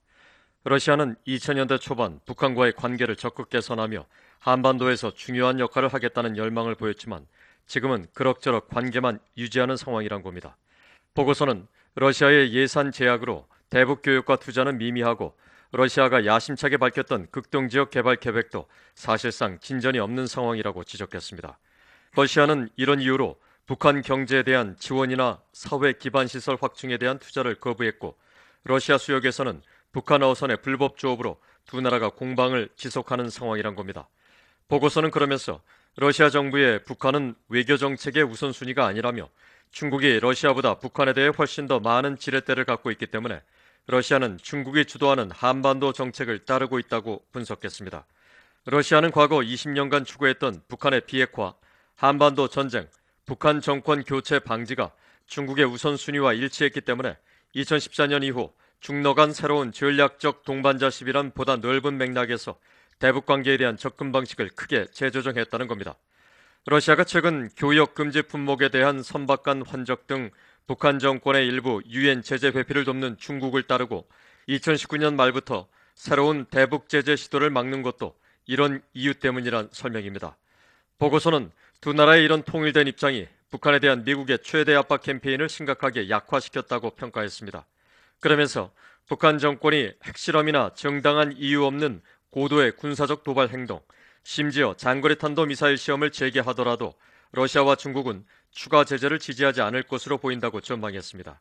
러시아는 이천 년대 초반 북한과의 관계를 적극 개선하며 한반도에서 중요한 역할을 하겠다는 열망을 보였지만 지금은 그럭저럭 관계만 유지하는 상황이란 겁니다. 보고서는 러시아의 예산 제약으로 대북 교육과 투자는 미미하고 러시아가 야심차게 밝혔던 극동지역 개발 계획도 사실상 진전이 없는 상황이라고 지적했습니다. 러시아는 이런 이유로 북한 경제에 대한 지원이나 사회 기반 시설 확충에 대한 투자를 거부했고 러시아 수역에서는 북한 어선의 불법 조업으로 두 나라가 공방을 지속하는 상황이란 겁니다. 보고서는 그러면서 러시아 정부의 북한은 외교 정책의 우선순위가 아니라며 중국이 러시아보다 북한에 대해 훨씬 더 많은 지렛대를 갖고 있기 때문에 러시아는 중국이 주도하는 한반도 정책을 따르고 있다고 분석했습니다. 러시아는 과거 이십 년간 추구했던 북한의 비핵화, 한반도 전쟁, 북한 정권 교체 방지가 중국의 우선순위와 일치했기 때문에 이천십사 년 이후 중러 간 새로운 전략적 동반자 시비란 보다 넓은 맥락에서 대북 관계에 대한 접근 방식을 크게 재조정했다는 겁니다. 러시아가 최근 교역 금지 품목에 대한 선박간 환적 등 북한 정권의 일부 유엔 제재 회피를 돕는 중국을 따르고 이천십구 년 말부터 새로운 대북 제재 시도를 막는 것도 이런 이유 때문이란 설명입니다. 보고서는 두 나라의 이런 통일된 입장이 북한에 대한 미국의 최대 압박 캠페인을 심각하게 약화시켰다고 평가했습니다. 그러면서 북한 정권이 핵실험이나 정당한 이유 없는 고도의 군사적 도발 행동, 심지어 장거리 탄도 미사일 시험을 재개하더라도 러시아와 중국은 추가 제재를 지지하지 않을 것으로 보인다고 전망했습니다.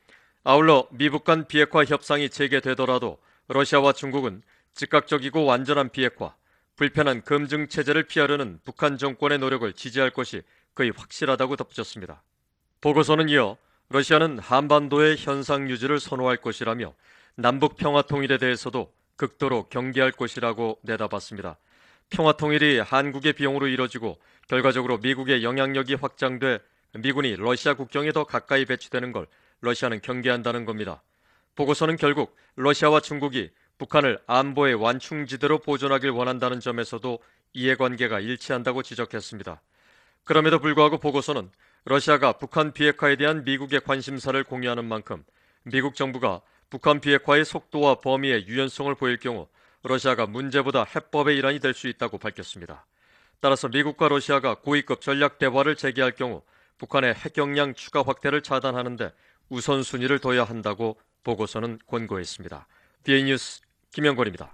아울러 미북 간 비핵화 협상이 재개되더라도 러시아와 중국은 즉각적이고 완전한 비핵화, 불편한 검증 체제를 피하려는 북한 정권의 노력을 지지할 것이 거의 확실하다고 덧붙였습니다. 보고서는 이어 러시아는 한반도의 현상 유지를 선호할 것이라며 남북 평화 통일에 대해서도 극도로 경계할 것이라고 내다봤습니다. 평화 통일이 한국의 비용으로 이뤄지고 결과적으로 미국의 영향력이 확장돼 미군이 러시아 국경에 더 가까이 배치되는 걸 러시아는 경계한다는 겁니다. 보고서는 결국 러시아와 중국이 북한을 안보의 완충지대로 보존하길 원한다는 점에서도 이해관계가 일치한다고 지적했습니다. 그럼에도 불구하고 보고서는 러시아가 북한 비핵화에 대한 미국의 관심사를 공유하는 만큼 미국 정부가 북한 비핵화의 속도와 범위의 유연성을 보일 경우 러시아가 문제보다 해법의 일환이 될 수 있다고 밝혔습니다. 따라서 미국과 러시아가 고위급 전략 대화를 재개할 경우 북한의 핵 역량 추가 확대를 차단하는 데 우선순위를 둬야 한다고 보고서는 권고했습니다. 비에이 뉴스 김영권입니다.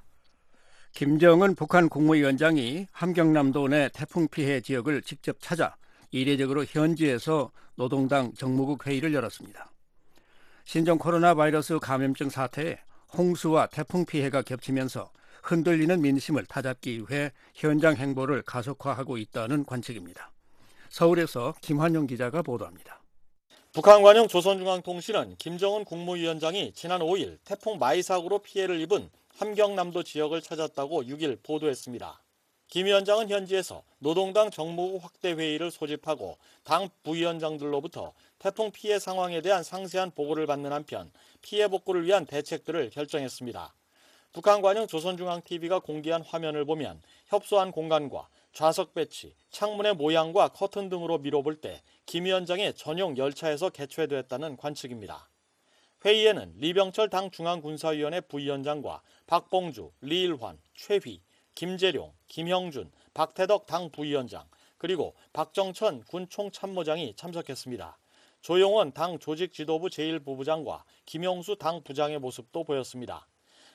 김정은 북한 국무위원장이 함경남도 내 태풍 피해 지역을 직접 찾아 이례적으로 현지에서 노동당 정무국 회의를 열었습니다. 신종 코로나 바이러스 감염증 사태에 홍수와 태풍 피해가 겹치면서 흔들리는 민심을 타잡기 위해 현장 행보를 가속화하고 있다는 관측입니다. 서울에서 김환용 기자가 보도합니다. 북한 관영 조선중앙통신은 김정은 국무위원장이 지난 오 일 태풍 마이 사고로 피해를 입은 함경남도 지역을 찾았다고 육 일 보도했습니다. 김 위원장은 현지에서 노동당 정무국 확대 회의를 소집하고 당 부위원장들로부터 태풍 피해 상황에 대한 상세한 보고를 받는 한편 피해 복구를 위한 대책들을 결정했습니다. 북한 관영 조선중앙티비가 공개한 화면을 보면 협소한 공간과 좌석 배치, 창문의 모양과 커튼 등으로 미뤄볼 때 김 위원장의 전용 열차에서 개최됐다는 관측입니다. 회의에는 리병철 당 중앙군사위원회 부위원장과 박봉주, 리일환, 최휘, 김재룡, 김형준, 박태덕 당 부위원장, 그리고 박정천 군 총참모장이 참석했습니다. 조용원 당 조직지도부 제일 부부장과 김용수 당 부장의 모습도 보였습니다.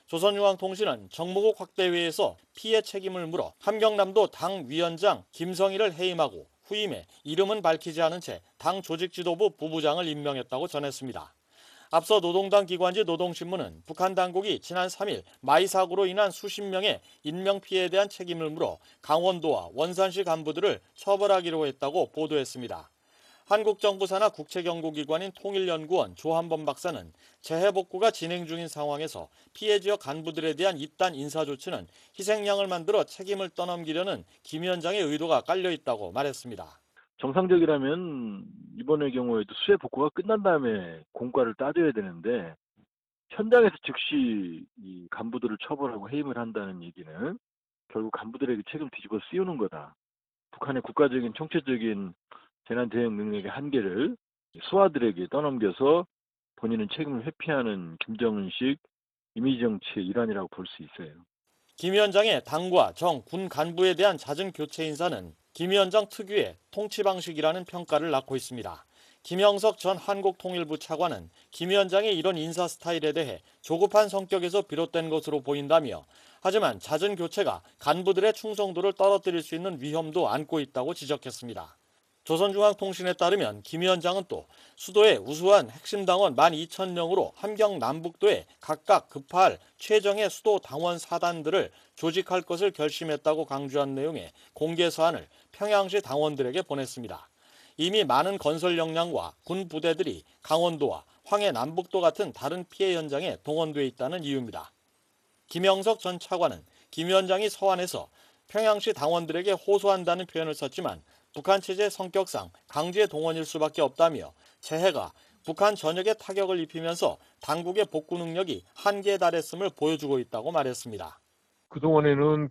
조선중앙통신은 정무국 확대회에서 피해 책임을 물어 함경남도 당 위원장 김성희를 해임하고 후임에 이름은 밝히지 않은 채 당 조직지도부 부부장을 임명했다고 전했습니다. 앞서 노동당 기관지 노동신문은 북한 당국이 지난 삼 일 마이 사고로 인한 수십 명의 인명피해에 대한 책임을 물어 강원도와 원산시 간부들을 처벌하기로 했다고 보도했습니다. 한국 정부 산하 국책연구기관인 통일연구원 조한범 박사는 재해복구가 진행 중인 상황에서 피해 지역 간부들에 대한 이딴 인사조치는 희생양을 만들어 책임을 떠넘기려는 김 위원장의 의도가 깔려 있다고 말했습니다. 정상적이라면 이번의 경우에도 수해 복구가 끝난 다음에 공과를 따져야 되는데 현장에서 즉시 이 간부들을 처벌하고 해임을 한다는 얘기는 결국 간부들에게 책임을 뒤집어 씌우는 거다. 북한의 국가적인 총체적인 재난 대응 능력의 한계를 수하들에게 떠넘겨서 본인은 책임을 회피하는 김정은식 이미지 정치의 일환이라고 볼 수 있어요. 김 위원장의 당과 정, 군 간부에 대한 잦은 교체 인사는 김 위원장 특유의 통치 방식이라는 평가를 낳고 있습니다. 김영석 전 한국통일부 차관은 김 위원장의 이런 인사 스타일에 대해 조급한 성격에서 비롯된 것으로 보인다며 하지만 잦은 교체가 간부들의 충성도를 떨어뜨릴 수 있는 위험도 안고 있다고 지적했습니다. 조선중앙통신에 따르면 김 위원장은 또 수도의 우수한 핵심 당원 만 이천 명으로 함경 남북도에 각각 급파할 최정예 수도 당원 사단들을 조직할 것을 결심했다고 강조한 내용의 공개 서한을 평양시 당원들에게 보냈습니다. 이미 많은 건설 역량과 군 부대들이 강원도와 황해 남북도 같은 다른 피해 현장에 동원돼 있다는 이유입니다. 김영석 전 차관은 김 위원장이 서한에서 평양시 당원들에게 호소한다는 표현을 썼지만 북한 체제 성격상 강제 동원일 수밖에 없다며 재해가 북한 전역에 타격을 입히면서 당국의 복구 능력이 한계에 달했음을 보여주고 있다고 말했습니다. 그동안에는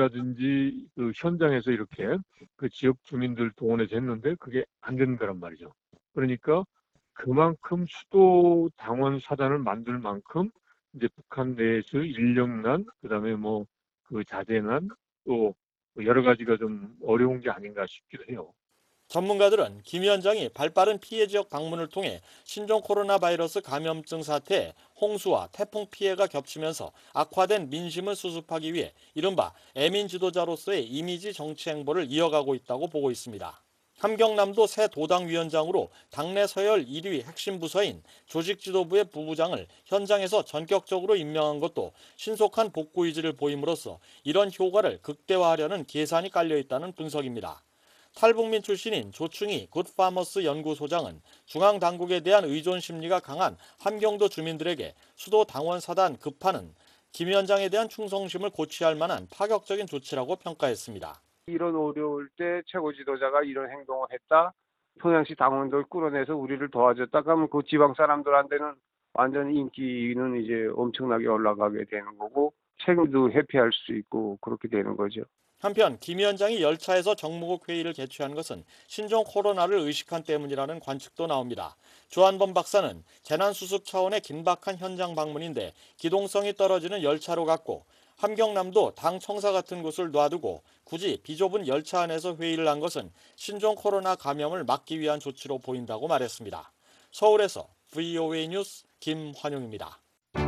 군이라든지 그 현장에서 이렇게 그 지역 주민들 동원해서 했는데 그게 안 되는 거란 말이죠. 그러니까 그만큼 수도 당원 사단을 만들 만큼 이제 북한 내에서 인력난, 그다음에 뭐 그 자재난, 또 여러 가지가 좀 어려운 게 아닌가 싶기도 해요. 전문가들은 김 위원장이 발빠른 피해 지역 방문을 통해 신종 코로나 바이러스 감염증 사태에 홍수와 태풍 피해가 겹치면서 악화된 민심을 수습하기 위해 이른바 애민 지도자로서의 이미지 정치 행보를 이어가고 있다고 보고 있습니다. 함경남도 새 도당위원장으로 당내 서열 일 위 핵심 부서인 조직지도부의 부부장을 현장에서 전격적으로 임명한 것도 신속한 복구 의지를 보임으로써 이런 효과를 극대화하려는 계산이 깔려있다는 분석입니다. 탈북민 출신인 조충희 굿파머스 연구소장은 중앙당국에 대한 의존 심리가 강한 함경도 주민들에게 수도 당원 사단 급파는 김 위원장에 대한 충성심을 고취할 만한 파격적인 조치라고 평가했습니다. 이런 어려울 때 최고 지도자가 이런 행동을 했다. 평양시 당원들 끌어내서 우리를 도와줬다. 그러면 그 지방 사람들한테는 완전 인기는 이제 엄청나게 올라가게 되는 거고 책임도 회피할 수 있고 그렇게 되는 거죠. 한편 김 위원장이 열차에서 정무국 회의를 개최한 것은 신종 코로나를 의식한 때문이라는 관측도 나옵니다. 조한범 박사는 재난수습 차원의 긴박한 현장 방문인데 기동성이 떨어지는 열차로 갔고 함경남도 당 청사 같은 곳을 놔두고 굳이 비좁은 열차 안에서 회의를 한 것은 신종 코로나 감염을 막기 위한 조치로 보인다고 말했습니다. 서울에서 브이오에이 뉴스 김환용입니다.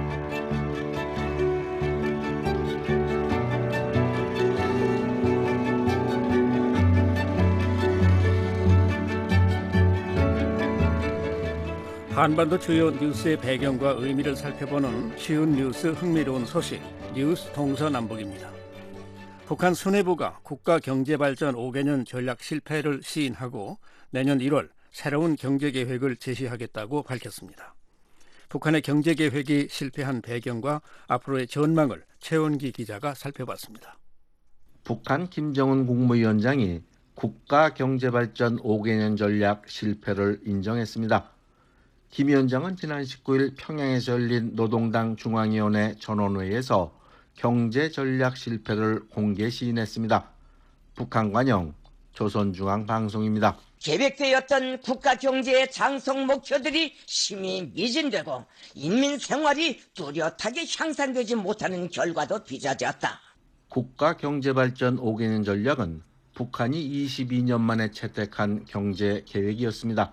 한반도 주요 뉴스의 배경과 의미를 살펴보는 쉬운 뉴스 흥미로운 소식 뉴스 동서남북입니다. 북한 수뇌부가 국가경제발전 오 개년 전략 실패를 시인하고 내년 일월 새로운 경제계획을 제시하겠다고 밝혔습니다. 북한의 경제계획이 실패한 배경과 앞으로의 전망을 최원기 기자가 살펴봤습니다. 북한 김정은 국무위원장이 국가경제발전 오 개년 전략 실패를 인정했습니다. 김 위원장은 지난 십구 일 평양에서 열린 노동당 중앙위원회 전원회의에서 경제 전략 실패를 공개 시인했습니다. 북한 관영 조선중앙방송입니다. 계획되었던 국가 경제의 장성 목표들이 심히 미진되고 인민 생활이 뚜렷하게 향상되지 못하는 결과도 빚어졌다. 국가 경제발전 오 개년 전략은 북한이 이십이 년 만에 채택한 경제 계획이었습니다.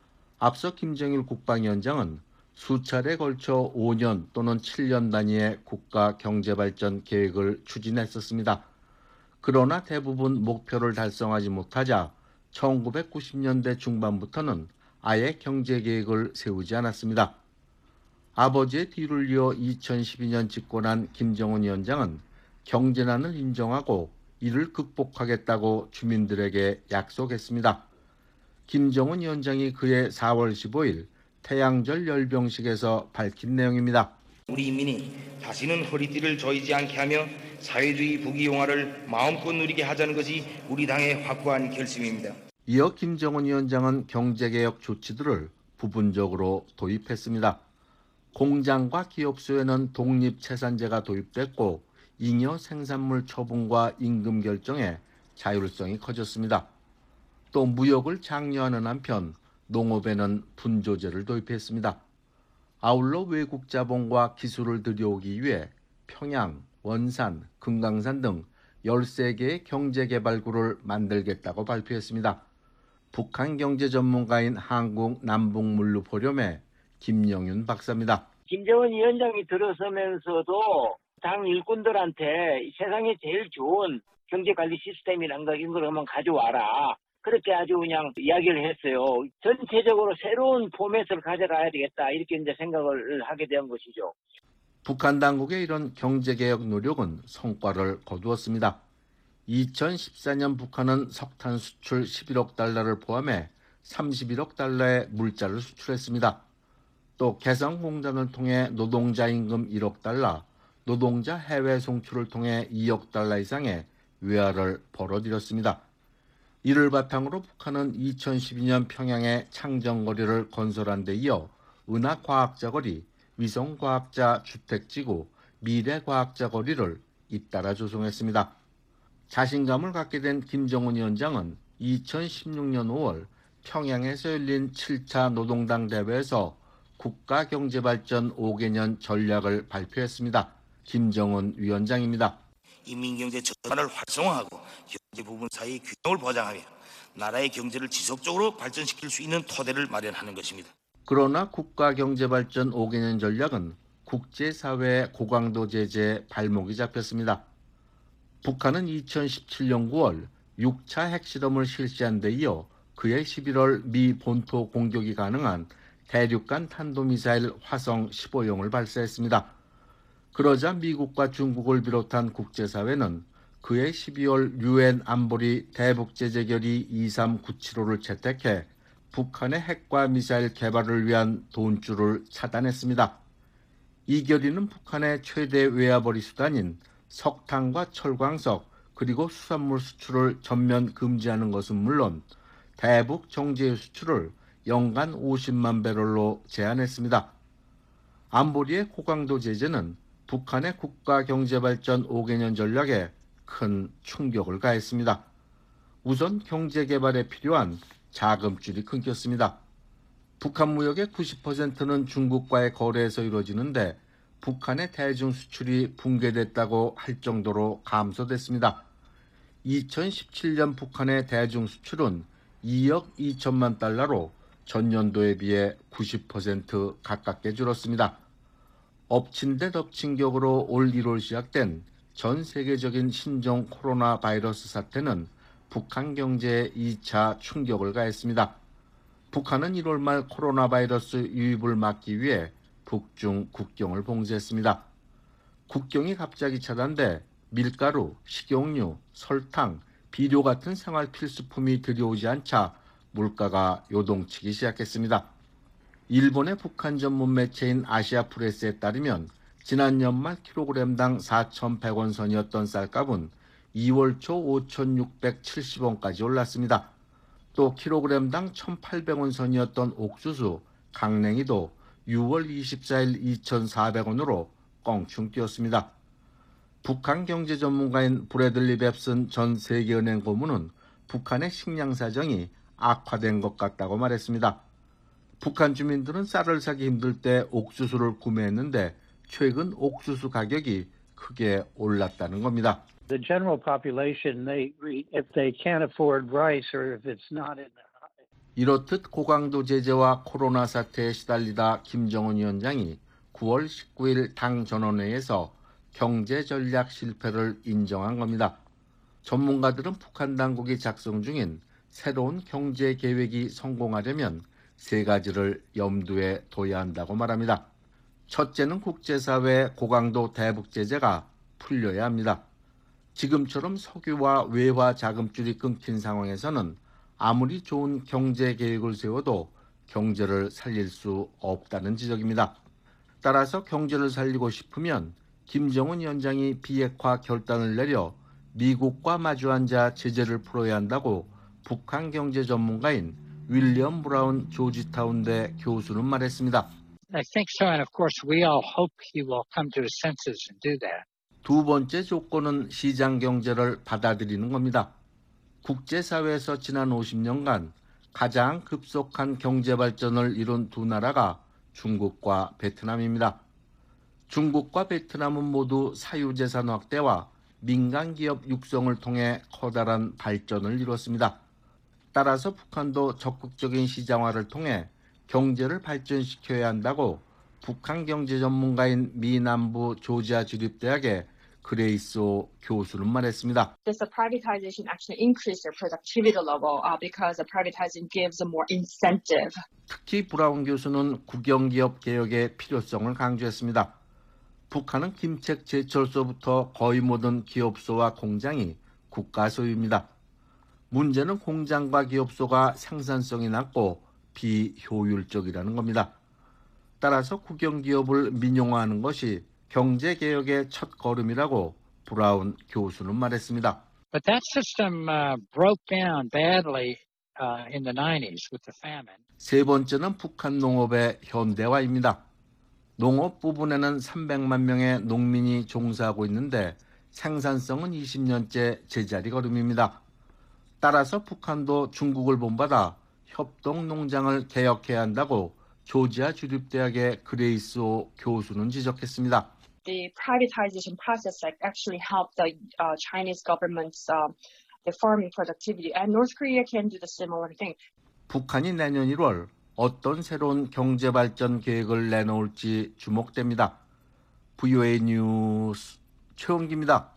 앞서 김정일 국방위원장은 수차례 걸쳐 오 년 또는 칠 년 단위의 국가 경제발전 계획을 추진했었습니다. 그러나 대부분 목표를 달성하지 못하자 천구백구십 년대 중반부터는 아예 경제계획을 세우지 않았습니다. 아버지의 뒤를 이어 이천십이 년 집권한 김정은 위원장은 경제난을 인정하고 이를 극복하겠다고 주민들에게 약속했습니다. 김정은 위원장이 그해 사월 십오일 태양절 열병식에서 밝힌 내용입니다. 우리 인민이 다시는 허리띠를 조이지 않게 하며 사회주의 부귀영화를 마음껏 누리게 하자는 것이 우리 당의 확고한 결심입니다. 이어 김정은 위원장은 경제개혁 조치들을 부분적으로 도입했습니다. 공장과 기업소에는 독립채산제가 도입됐고 잉여 생산물 처분과 임금 결정에 자율성이 커졌습니다. 또 무역을 장려하는 한편 농업에는 분조제를 도입했습니다. 아울러 외국 자본과 기술을 들여오기 위해 평양, 원산, 금강산 등 열세 개의 경제개발구를 만들겠다고 발표했습니다. 북한 경제 전문가인 한국남북물류포럼의 김영윤 박사입니다. 김정은 위원장이 들어서면서도 당 일꾼들한테 세상에 제일 좋은 경제관리 시스템이란 거 이런 걸 한번 가져와라. 그렇게 아주 그냥 이야기를 했어요. 전체적으로 새로운 포맷을 가져가야 되겠다. 이렇게 이제 생각을 하게 된 것이죠. 북한 당국의 이런 경제개혁 노력은 성과를 거두었습니다. 이천십사 년 북한은 석탄 수출 십일억 달러를 포함해 삼십일억 달러의 물자를 수출했습니다. 또 개성공단을 통해 노동자 임금 일억 달러, 노동자 해외 송출을 통해 이억 달러 이상의 외화를 벌어들였습니다. 이를 바탕으로 북한은 이천십이 년 평양에 창정거리를 건설한 데 이어 은하과학자거리, 위성과학자 주택지구, 미래과학자거리를 잇따라 조성했습니다. 자신감을 갖게 된 김정은 위원장은 이천십육 년 오월 평양에서 열린 칠 차 노동당 대회에서 국가경제발전 오 개년 전략을 발표했습니다. 김정은 위원장입니다. 인민경제 전반을 활성화하고 경제 부분 사이의 균형을 보장하며 나라의 경제를 지속적으로 발전시킬 수 있는 토대를 마련하는 것입니다. 그러나 국가경제발전 오 개년 전략은 국제사회의 고강도 제재에 발목이 잡혔습니다. 북한은 이천십칠 년 구월 육 차 핵실험을 실시한 데 이어 그해 십일월 미 본토 공격이 가능한 대륙간 탄도미사일 화성 십오형을 발사했습니다. 그러자 미국과 중국을 비롯한 국제사회는 그해 십이월 유엔 안보리 대북제재결의 이삼구칠호를 채택해 북한의 핵과 미사일 개발을 위한 돈줄을 차단했습니다. 이 결의는 북한의 최대 외화벌이 수단인 석탄과 철광석 그리고 수산물 수출을 전면 금지하는 것은 물론 대북 정제 수출을 연간 오십만 배럴로 제한했습니다. 안보리의 고강도 제재는 북한의 국가경제발전 오 개년 전략에 큰 충격을 가했습니다. 우선 경제개발에 필요한 자금줄이 끊겼습니다. 북한 무역의 구십 퍼센트는 중국과의 거래에서 이루어지는데 북한의 대중 수출이 붕괴됐다고 할 정도로 감소됐습니다. 이천십칠 년 북한의 대중 수출은 이억 이천만 달러로 전년도에 비해 구십 퍼센트 가깝게 줄었습니다. 엎친 데 덮친 격으로 올 일월 시작된 전 세계적인 신종 코로나 바이러스 사태는 북한 경제에 이 차 충격을 가했습니다. 북한은 일월 말 코로나 바이러스 유입을 막기 위해 북중 국경을 봉쇄했습니다. 국경이 갑자기 차단돼 밀가루, 식용유, 설탕, 비료 같은 생활 필수품이 들여오지 않자 물가가 요동치기 시작했습니다. 일본의 북한 전문 매체인 아시아프레스에 따르면 지난 연말 킬로그램당 사천백 원 선이었던 쌀값은 이월 초 오천육백칠십 원까지 올랐습니다. 또 킬로그램당 천팔백 원 선이었던 옥수수, 강냉이도 유월 이십사일 이천사백 원으로 껑충 뛰었습니다. 북한 경제 전문가인 브래들리 뱁슨 전 세계은행 고문은 북한의 식량 사정이 악화된 것 같다고 말했습니다. 북한 주민들은 쌀을 사기 힘들 때 옥수수를 구매했는데 최근 옥수수 가격이 크게 올랐다는 겁니다. The general population, they if they can't afford rice or if it's not in 이렇듯 고강도 제재와 코로나 사태에 시달리다 김정은 위원장이 구월 십구일 당 전원회의에서 경제 전략 실패를 인정한 겁니다. 전문가들은 북한 당국이 작성 중인 새로운 경제 계획이 성공하려면 세 가지를 염두에 둬야 한다고 말합니다. 첫째는 국제사회 고강도 대북 제재가 풀려야 합니다. 지금처럼 석유와 외화 자금줄이 끊긴 상황에서는 아무리 좋은 경제 계획을 세워도 경제를 살릴 수 없다는 지적입니다. 따라서 경제를 살리고 싶으면 김정은 위원장이 비핵화 결단을 내려 미국과 마주 앉아 제재를 풀어야 한다고 북한 경제 전문가인 윌리엄 브라운 조지타운대 교수는 말했습니다. I think so, and of course we all hope he will come to his senses and do that. 두 번째 조건은 시장 경제를 받아들이는 겁니다. 국제사회에서 지난 오십 년간 가장 급속한 경제 발전을 이룬 두 나라가 중국과 베트남입니다. 중국과 베트남은 모두 사유재산 확대와 민간기업 육성을 통해 커다란 발전을 이뤘습니다. 따라서 북한도 적극적인 시장화를 통해 경제를 발전시켜야 한다고 북한 경제 전문가인 미 남부 조지아 주립대학의 그레이소 교수는 말했습니다. Does the privatization actually increase their productivity level uh, because the privatizing gives a more incentive? 특히 브라운 교수는 국영기업 개혁의 필요성을 강조했습니다. 북한은 김책 제철소부터 거의 모든 기업소와 공장이 국가 소유입니다. 문제는 공장과 기업소가 생산성이 낮고 비효율적이라는 겁니다. 따라서 국영기업을 민영화하는 것이 경제개혁의 첫 걸음이라고 브라운 교수는 말했습니다. But that system uh, broke down badly uh, in the nineties with the famine. 세 번째는 북한 농업의 현대화입니다. 농업 부분에는 삼백만 명의 농민이 종사하고 있는데 생산성은 이십 년째 제자리 걸음입니다. 따라서 북한도 중국을 본받아 협동농장을 개혁해야 한다고 조지아 주립대학의 그레이소 교수는 지적했습니다. The privatization process like actually helped the uh, Chinese government's uh, the farming productivity, and North Korea can do the similar thing. 북한이 내년 일월 어떤 새로운 경제 발전 계획을 내놓을지 주목됩니다. 브이오에이 뉴스 최원기입니다.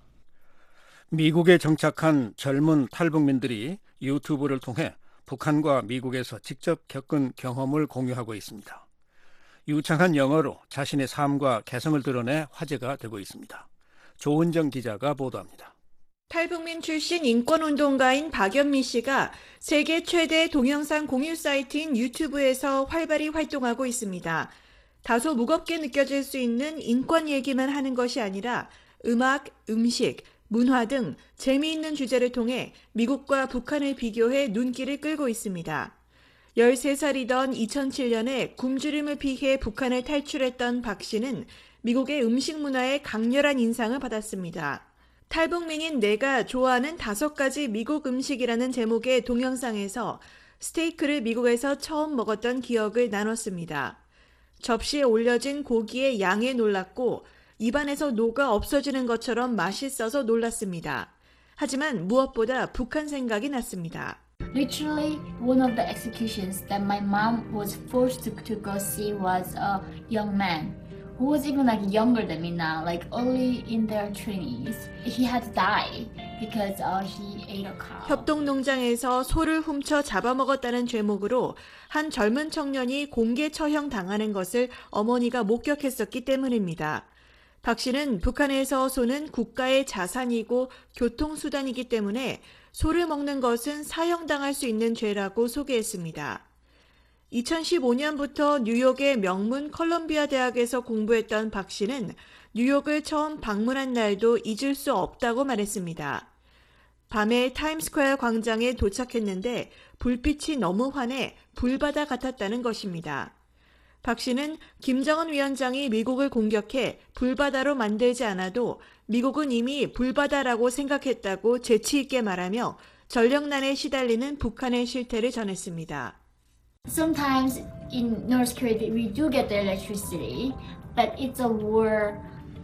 미국에 정착한 젊은 탈북민들이 유튜브를 통해 북한과 미국에서 직접 겪은 경험을 공유하고 있습니다. 유창한 영어로 자신의 삶과 개성을 드러내 화제가 되고 있습니다. 조은정 기자가 보도합니다. 탈북민 출신 인권운동가인 박연미 씨가 세계 최대 동영상 공유 사이트인 유튜브에서 활발히 활동하고 있습니다. 다소 무겁게 느껴질 수 있는 인권 얘기만 하는 것이 아니라 음악, 음식, 문화 등 재미있는 주제를 통해 미국과 북한을 비교해 눈길을 끌고 있습니다. 열세 살이던 이천칠 년에 굶주림을 피해 북한을 탈출했던 박 씨는 미국의 음식 문화에 강렬한 인상을 받았습니다. 탈북민인 내가 좋아하는 다섯 가지 미국 음식이라는 제목의 동영상에서 스테이크를 미국에서 처음 먹었던 기억을 나눴습니다. 접시에 올려진 고기의 양에 놀랐고 입안에서 녹아 없어지는 것처럼 맛있어서 놀랐습니다. 하지만 무엇보다 북한 생각이 났습니다. Literally, one of the executions that my mom was forced to, to go see was a young man who was even like younger than me now, like early in their twenties. He had to die because uh, he ate a cow. 협동농장에서 소를 훔쳐 잡아먹었다는 죄목으로 한 젊은 청년이 공개 처형 당하는 것을 어머니가 목격했었기 때문입니다. 박 씨는 북한에서 소는 국가의 자산이고 교통수단이기 때문에 소를 먹는 것은 사형당할 수 있는 죄라고 소개했습니다. 이천십오 년부터 뉴욕의 명문 컬럼비아 대학에서 공부했던 박 씨는 뉴욕을 처음 방문한 날도 잊을 수 없다고 말했습니다. 밤에 타임스퀘어 광장에 도착했는데 불빛이 너무 환해 불바다 같았다는 것입니다. 박 씨는 김정은 위원장이 미국을 공격해 불바다로 만들지 않아도 미국은 이미 불바다라고 생각했다고 재치 있게 말하며 전력난에 시달리는 북한의 실태를 전했습니다. Sometimes in North Korea we do get the electricity, but it's a war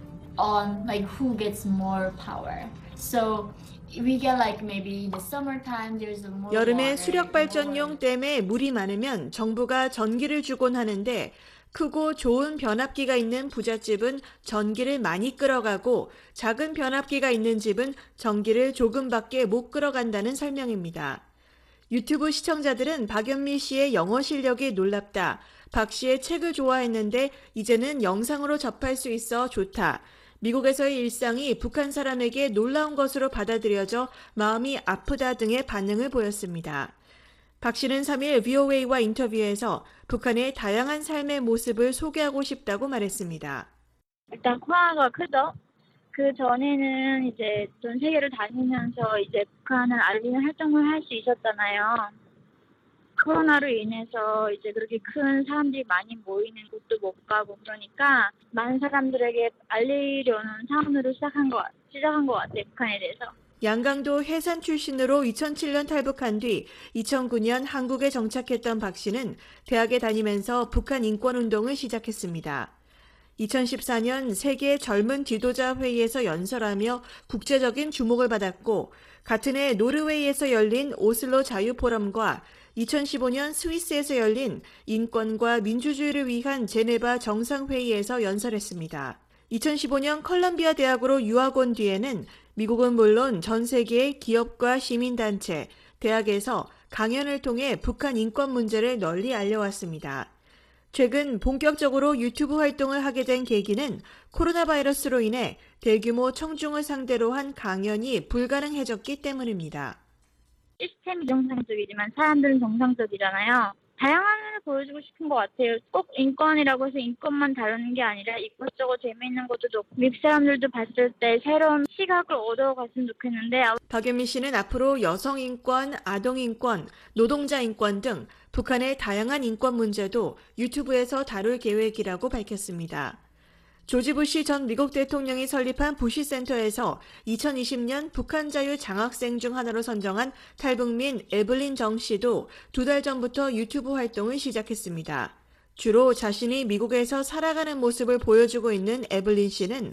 on like who gets more power. So we get like maybe in the summertime there's a more 여름에 수력 발전용 댐에 물이 많으면 정부가 전기를 주곤 하는데 크고 좋은 변압기가 있는 부잣집은 전기를 많이 끌어가고 작은 변압기가 있는 집은 전기를 조금밖에 못 끌어간다는 설명입니다. 유튜브 시청자들은 박연미 씨의 영어 실력이 놀랍다. 박 씨의 책을 좋아했는데 이제는 영상으로 접할 수 있어 좋다. 미국에서의 일상이 북한 사람에게 놀라운 것으로 받아들여져 마음이 아프다 등의 반응을 보였습니다. 박 씨는 삼 일 브이오에이와 인터뷰에서 북한의 다양한 삶의 모습을 소개하고 싶다고 말했습니다. 일단 코로나가 크죠. 그 전에는 이제 전 세계를 다니면서 이제 북한을 알리는 활동을 할 수 있었잖아요. 코로나로 인해서 이제 그렇게 큰 사람들이 많이 모이는 곳도 못 가고 그러니까 많은 사람들에게 알리려는 차원으로 시작한 것, 시작한 것 같아요. 북한에 대해서. 양강도 해산 출신으로 이천칠 년 탈북한 뒤 이천구 년 한국에 정착했던 박 씨는 대학에 다니면서 북한 인권운동을 시작했습니다. 이천십사 년 세계 젊은 지도자 회의에서 연설하며 국제적인 주목을 받았고 같은 해 노르웨이에서 열린 오슬로 자유포럼과 이천십오 년 스위스에서 열린 인권과 민주주의를 위한 제네바 정상회의에서 연설했습니다. 이천십오 년 컬럼비아 대학으로 유학 온 뒤에는 미국은 물론 전 세계의 기업과 시민단체, 대학에서 강연을 통해 북한 인권 문제를 널리 알려왔습니다. 최근 본격적으로 유튜브 활동을 하게 된 계기는 코로나 바이러스로 인해 대규모 청중을 상대로 한 강연이 불가능해졌기 때문입니다. 시스템이 정상적이지만 사람들은 정상적이잖아요. 다양함을 보여주고 싶은 것 같아요. 꼭 인권이라고 해서 인권만 다루는 게 아니라 이것저것 재미있는 것도 좋고 미국 사람들도 봤을 때 새로운 시각을 얻어갔으면 좋겠는데. 박연미 씨는 앞으로 여성 인권, 아동 인권, 노동자 인권 등 북한의 다양한 인권 문제도 유튜브에서 다룰 계획이라고 밝혔습니다. 조지 부시 전 미국 대통령이 설립한 부시 센터에서 이천이십 년 북한 자유 장학생 중 하나로 선정한 탈북민 에블린 정 씨도 두 달 전부터 유튜브 활동을 시작했습니다. 주로 자신이 미국에서 살아가는 모습을 보여주고 있는 에블린 씨는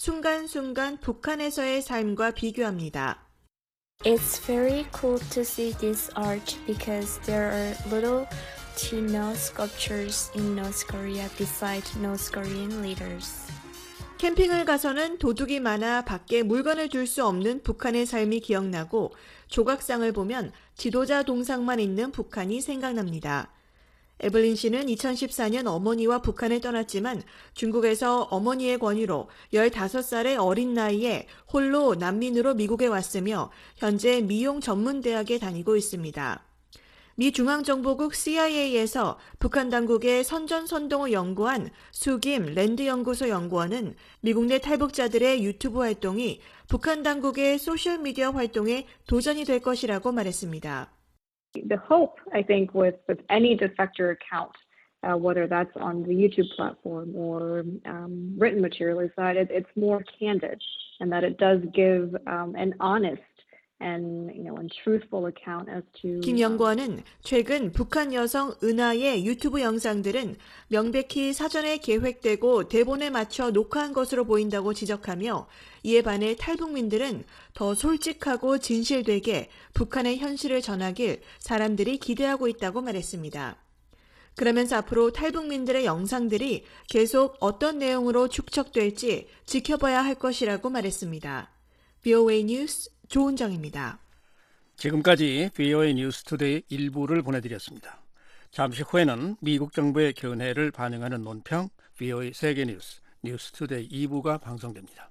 순간순간 북한에서의 삶과 비교합니다. It's very cool to see this art because there are little to no sculptures in North Korea beside North Korean leaders. 캠핑을 가서는 도둑이 많아 밖에 물건을 둘 수 없는 북한의 삶이 기억나고 조각상을 보면 지도자 동상만 있는 북한이 생각납니다. 에블린 씨는 이천십사 년 어머니와 북한을 떠났지만 중국에서 어머니의 권유로 열다섯 살의 어린 나이에 홀로 난민으로 미국에 왔으며 현재 미용 전문대학에 다니고 있습니다. 미 중앙정보국 씨아이에이에서 북한 당국의 선전선동을 연구한 수김 랜드연구소 연구원은 미국 내 탈북자들의 유튜브 활동이 북한 당국의 소셜미디어 활동에 도전이 될 것이라고 말했습니다. The hope, I think, with, with any defector account, uh, whether that's on the YouTube platform or um, written material, is that it, it's more candid and that it does give um, an honest and, you know, and truthful account as to. 김 연구원은 최근 북한 여성 은하의 유튜브 영상들은 명백히 사전에 계획되고 대본에 맞춰 녹화한 것으로 보인다고 지적하며 이에 반해 탈북민들은 더 솔직하고 진실되게 북한의 현실을 전하길 사람들이 기대하고 있다고 말했습니다. 그러면서 앞으로 탈북민들의 영상들이 계속 어떤 내용으로 축적될지 지켜봐야 할 것이라고 말했습니다. 브이오에이 뉴스 조은정입니다. 지금까지 브이오에이 뉴스투데이 일부를 보내드렸습니다. 잠시 후에는 미국 정부의 견해를 반영하는 논평 브이오에이 세계뉴스 뉴스투데이 이 부가 방송됩니다.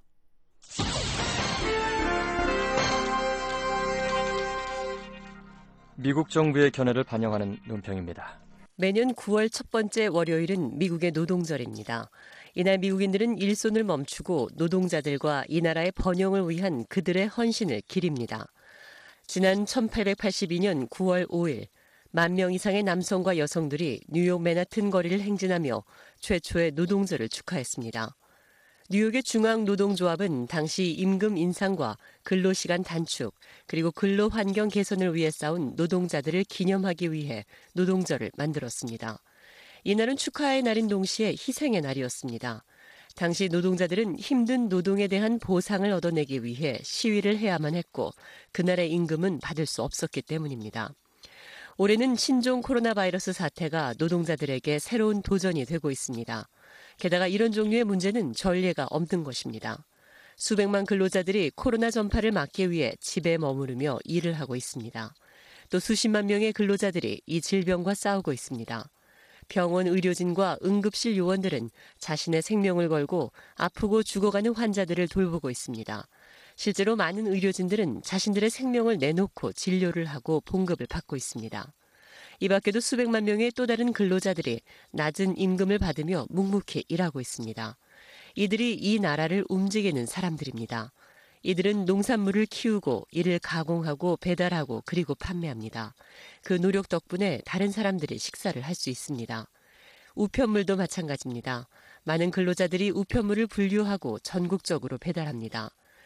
미국 정부의 견해를 반영하는 논평입니다. 매년 구월 첫 번째 월요일은 미국의 노동절입니다. 이날 미국인들은 일손을 멈추고 노동자들과 이 나라의 번영을 위한 그들의 헌신을 기립니다. 지난 천팔백팔십이 년 구월 오일 만 명 이상의 남성과 여성들이 뉴욕 맨하튼 거리를 행진하며 최초의 노동절을 축하했습니다. 뉴욕의 중앙노동조합은 당시 임금 인상과 근로시간 단축, 그리고 근로환경 개선을 위해 싸운 노동자들을 기념하기 위해 노동절을 만들었습니다. 이날은 축하의 날인 동시에 희생의 날이었습니다. 당시 노동자들은 힘든 노동에 대한 보상을 얻어내기 위해 시위를 해야만 했고 그날의 임금은 받을 수 없었기 때문입니다. 올해는 신종 코로나 바이러스 사태가 노동자들에게 새로운 도전이 되고 있습니다. 게다가 이런 종류의 문제는 전례가 없는 것입니다. 수백만 근로자들이 코로나 전파를 막기 위해 집에 머무르며 일을 하고 있습니다. 또 수십만 명의 근로자들이 이 질병과 싸우고 있습니다. 병원 의료진과 응급실 요원들은 자신의 생명을 걸고 아프고 죽어가는 환자들을 돌보고 있습니다. 실제로 많은 의료진들은 자신들의 생명을 내놓고 진료를 하고 봉급을 받고 있습니다. 이 밖에도 수백만 명의 또 다른 근로자들이 낮은 임금을 받으며 묵묵히 일하고 있습니다. 이들이 이 나라를 움직이는 사람들입니다. 이들은 농산물을 키우고 이를 가공하고 배달하고 그리고 판매합니다. 그 노력 덕분에 다른 사람들이 식사를 할 수 있습니다. 우편물도 마찬가지입니다. 많은 근로자들이 우편물을 분류하고 전국적으로 배달합니다.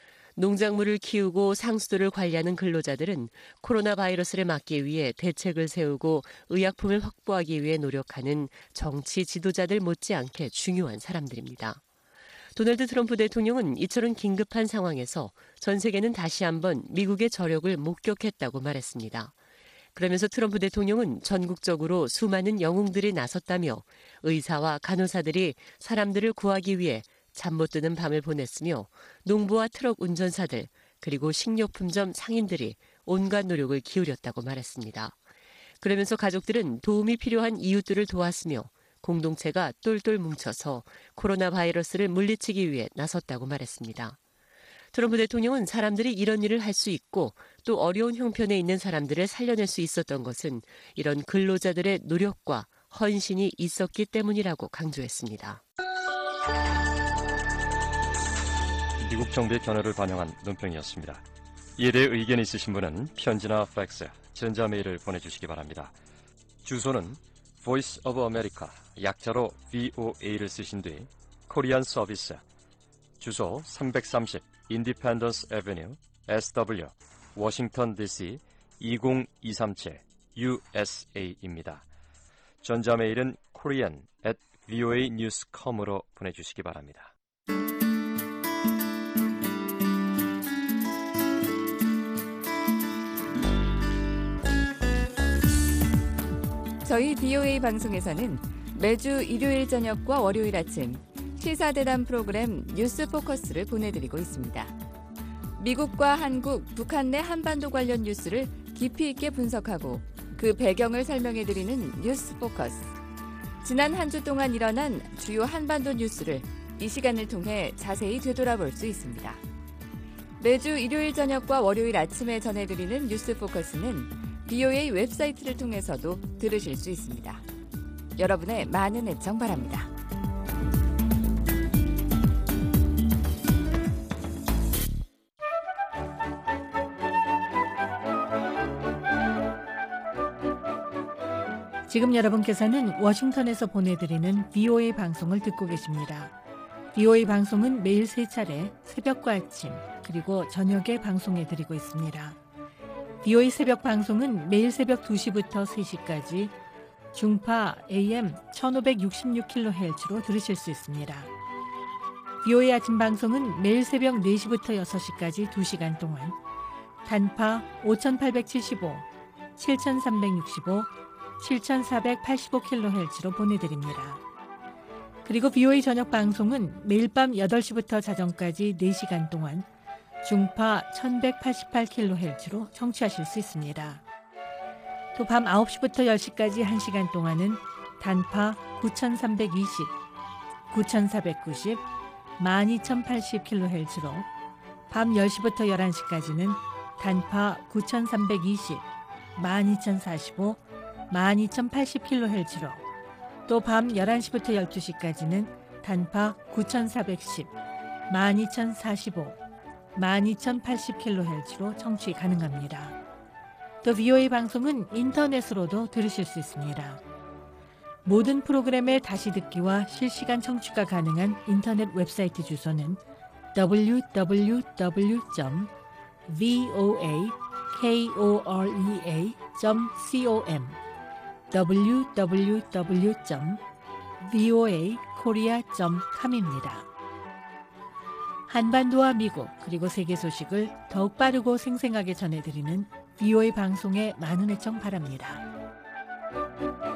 농작물을 키우고 상수도를 관리하는 근로자들은 코로나 바이러스를 막기 위해 대책을 세우고 의약품을 확보하기 위해 노력하는 정치 지도자들 못지않게 중요한 사람들입니다. 도널드 트럼프 대통령은 이처럼 긴급한 상황에서 전 세계는 다시 한번 미국의 저력을 목격했다고 말했습니다. 그러면서 트럼프 대통령은 전국적으로 수많은 영웅들이 나섰다며 의사와 간호사들이 사람들을 구하기 위해 잠 못 드는 밤을 보냈으며 농부와 트럭 운전사들 그리고 식료품점 상인들이 온갖 노력을 기울였다고 말했습니다. 그러면서 가족들은 도움이 필요한 이웃들을 도왔으며 공동체가 똘똘 뭉쳐서 코로나 바이러스를 물리치기 위해 나섰다고 말했습니다. 트럼프 대통령은 사람들이 이런 일을 할 수 있고 또 어려운 형편에 있는 사람들을 살려낼 수 있었던 것은 이런 근로자들의 노력과 헌신이 있었기 때문이라고 강조했습니다. 미국 정부의 견해를 반영한 논평이었습니다. 이에 대해 의견이 있으신 분은 편지나 팩스, 전자메일을 보내주시기 바랍니다. 주소는 Voice of America, 약자로 브이오에이를 쓰신 뒤 코리안 서비스, 주소 삼백삼십 Independence Avenue, 에스더블유, 워싱턴 디씨 이공이삼칠 유에스에이입니다. 전자메일은 korean at voa news dot com으로 보내주시기 바랍니다. 저희 브이오에이 방송에서는 매주 일요일 저녁과 월요일 아침 시사대담 프로그램 뉴스 포커스를 보내드리고 있습니다. 미국과 한국, 북한 내 한반도 관련 뉴스를 깊이 있게 분석하고 그 배경을 설명해드리는 뉴스 포커스. 지난 한 주 동안 일어난 주요 한반도 뉴스를 이 시간을 통해 자세히 되돌아볼 수 있습니다. 매주 일요일 저녁과 월요일 아침에 전해드리는 뉴스 포커스는 브이오에이 웹사이트를 통해서도 들으실 수 있습니다. 여러분의 많은 애청 바랍니다. 지금 여러분께서는 워싱턴에서 보내드리는 브이오에이 방송을 듣고 계십니다. 브이오에이 방송은 매일 세 차례 새벽과 아침 그리고 저녁에 방송해드리고 있습니다. 브이오에이 새벽 방송은 매일 새벽 두 시부터 세 시까지 중파 에이엠 천오백육십육 킬로헤르츠로 들으실 수 있습니다. 브이오에이 아침 방송은 매일 새벽 네 시부터 여섯 시까지 두 시간 동안 단파 오천팔백칠십오, 칠천삼백육십오, 칠천사백팔십오 킬로헤르츠로 보내드립니다. 그리고 브이오에이 저녁 방송은 매일 밤 여덟 시부터 자정까지 네 시간 동안 중파 천백팔십팔 킬로헤르츠로 청취하실 수 있습니다. 또 밤 아홉 시부터 열 시까지 한 시간 동안은 단파 구천삼백이십, 구천사백구십, 만 이천팔십 킬로헤르츠로 밤 열 시부터 열한 시까지는 단파 구천삼백이십, 만 이천사십오, 만 이천팔십 킬로헤르츠로 또 밤 열한 시부터 열두 시까지는 단파 구천사백십, 만 이천사십오, 만 이천팔십 킬로헤르츠로 청취 가능합니다. 또 브이오에이 방송은 인터넷으로도 들으실 수 있습니다. 모든 프로그램의 다시 듣기와 실시간 청취가 가능한 인터넷 웹사이트 주소는 더블유 더블유 더블유 점 voa korea 점 com 더블유 더블유 더블유 점 voa korea 점 com입니다. 한반도와 미국 그리고 세계 소식을 더욱 빠르고 생생하게 전해드리는 브이오에이 방송에 많은 애청 바랍니다.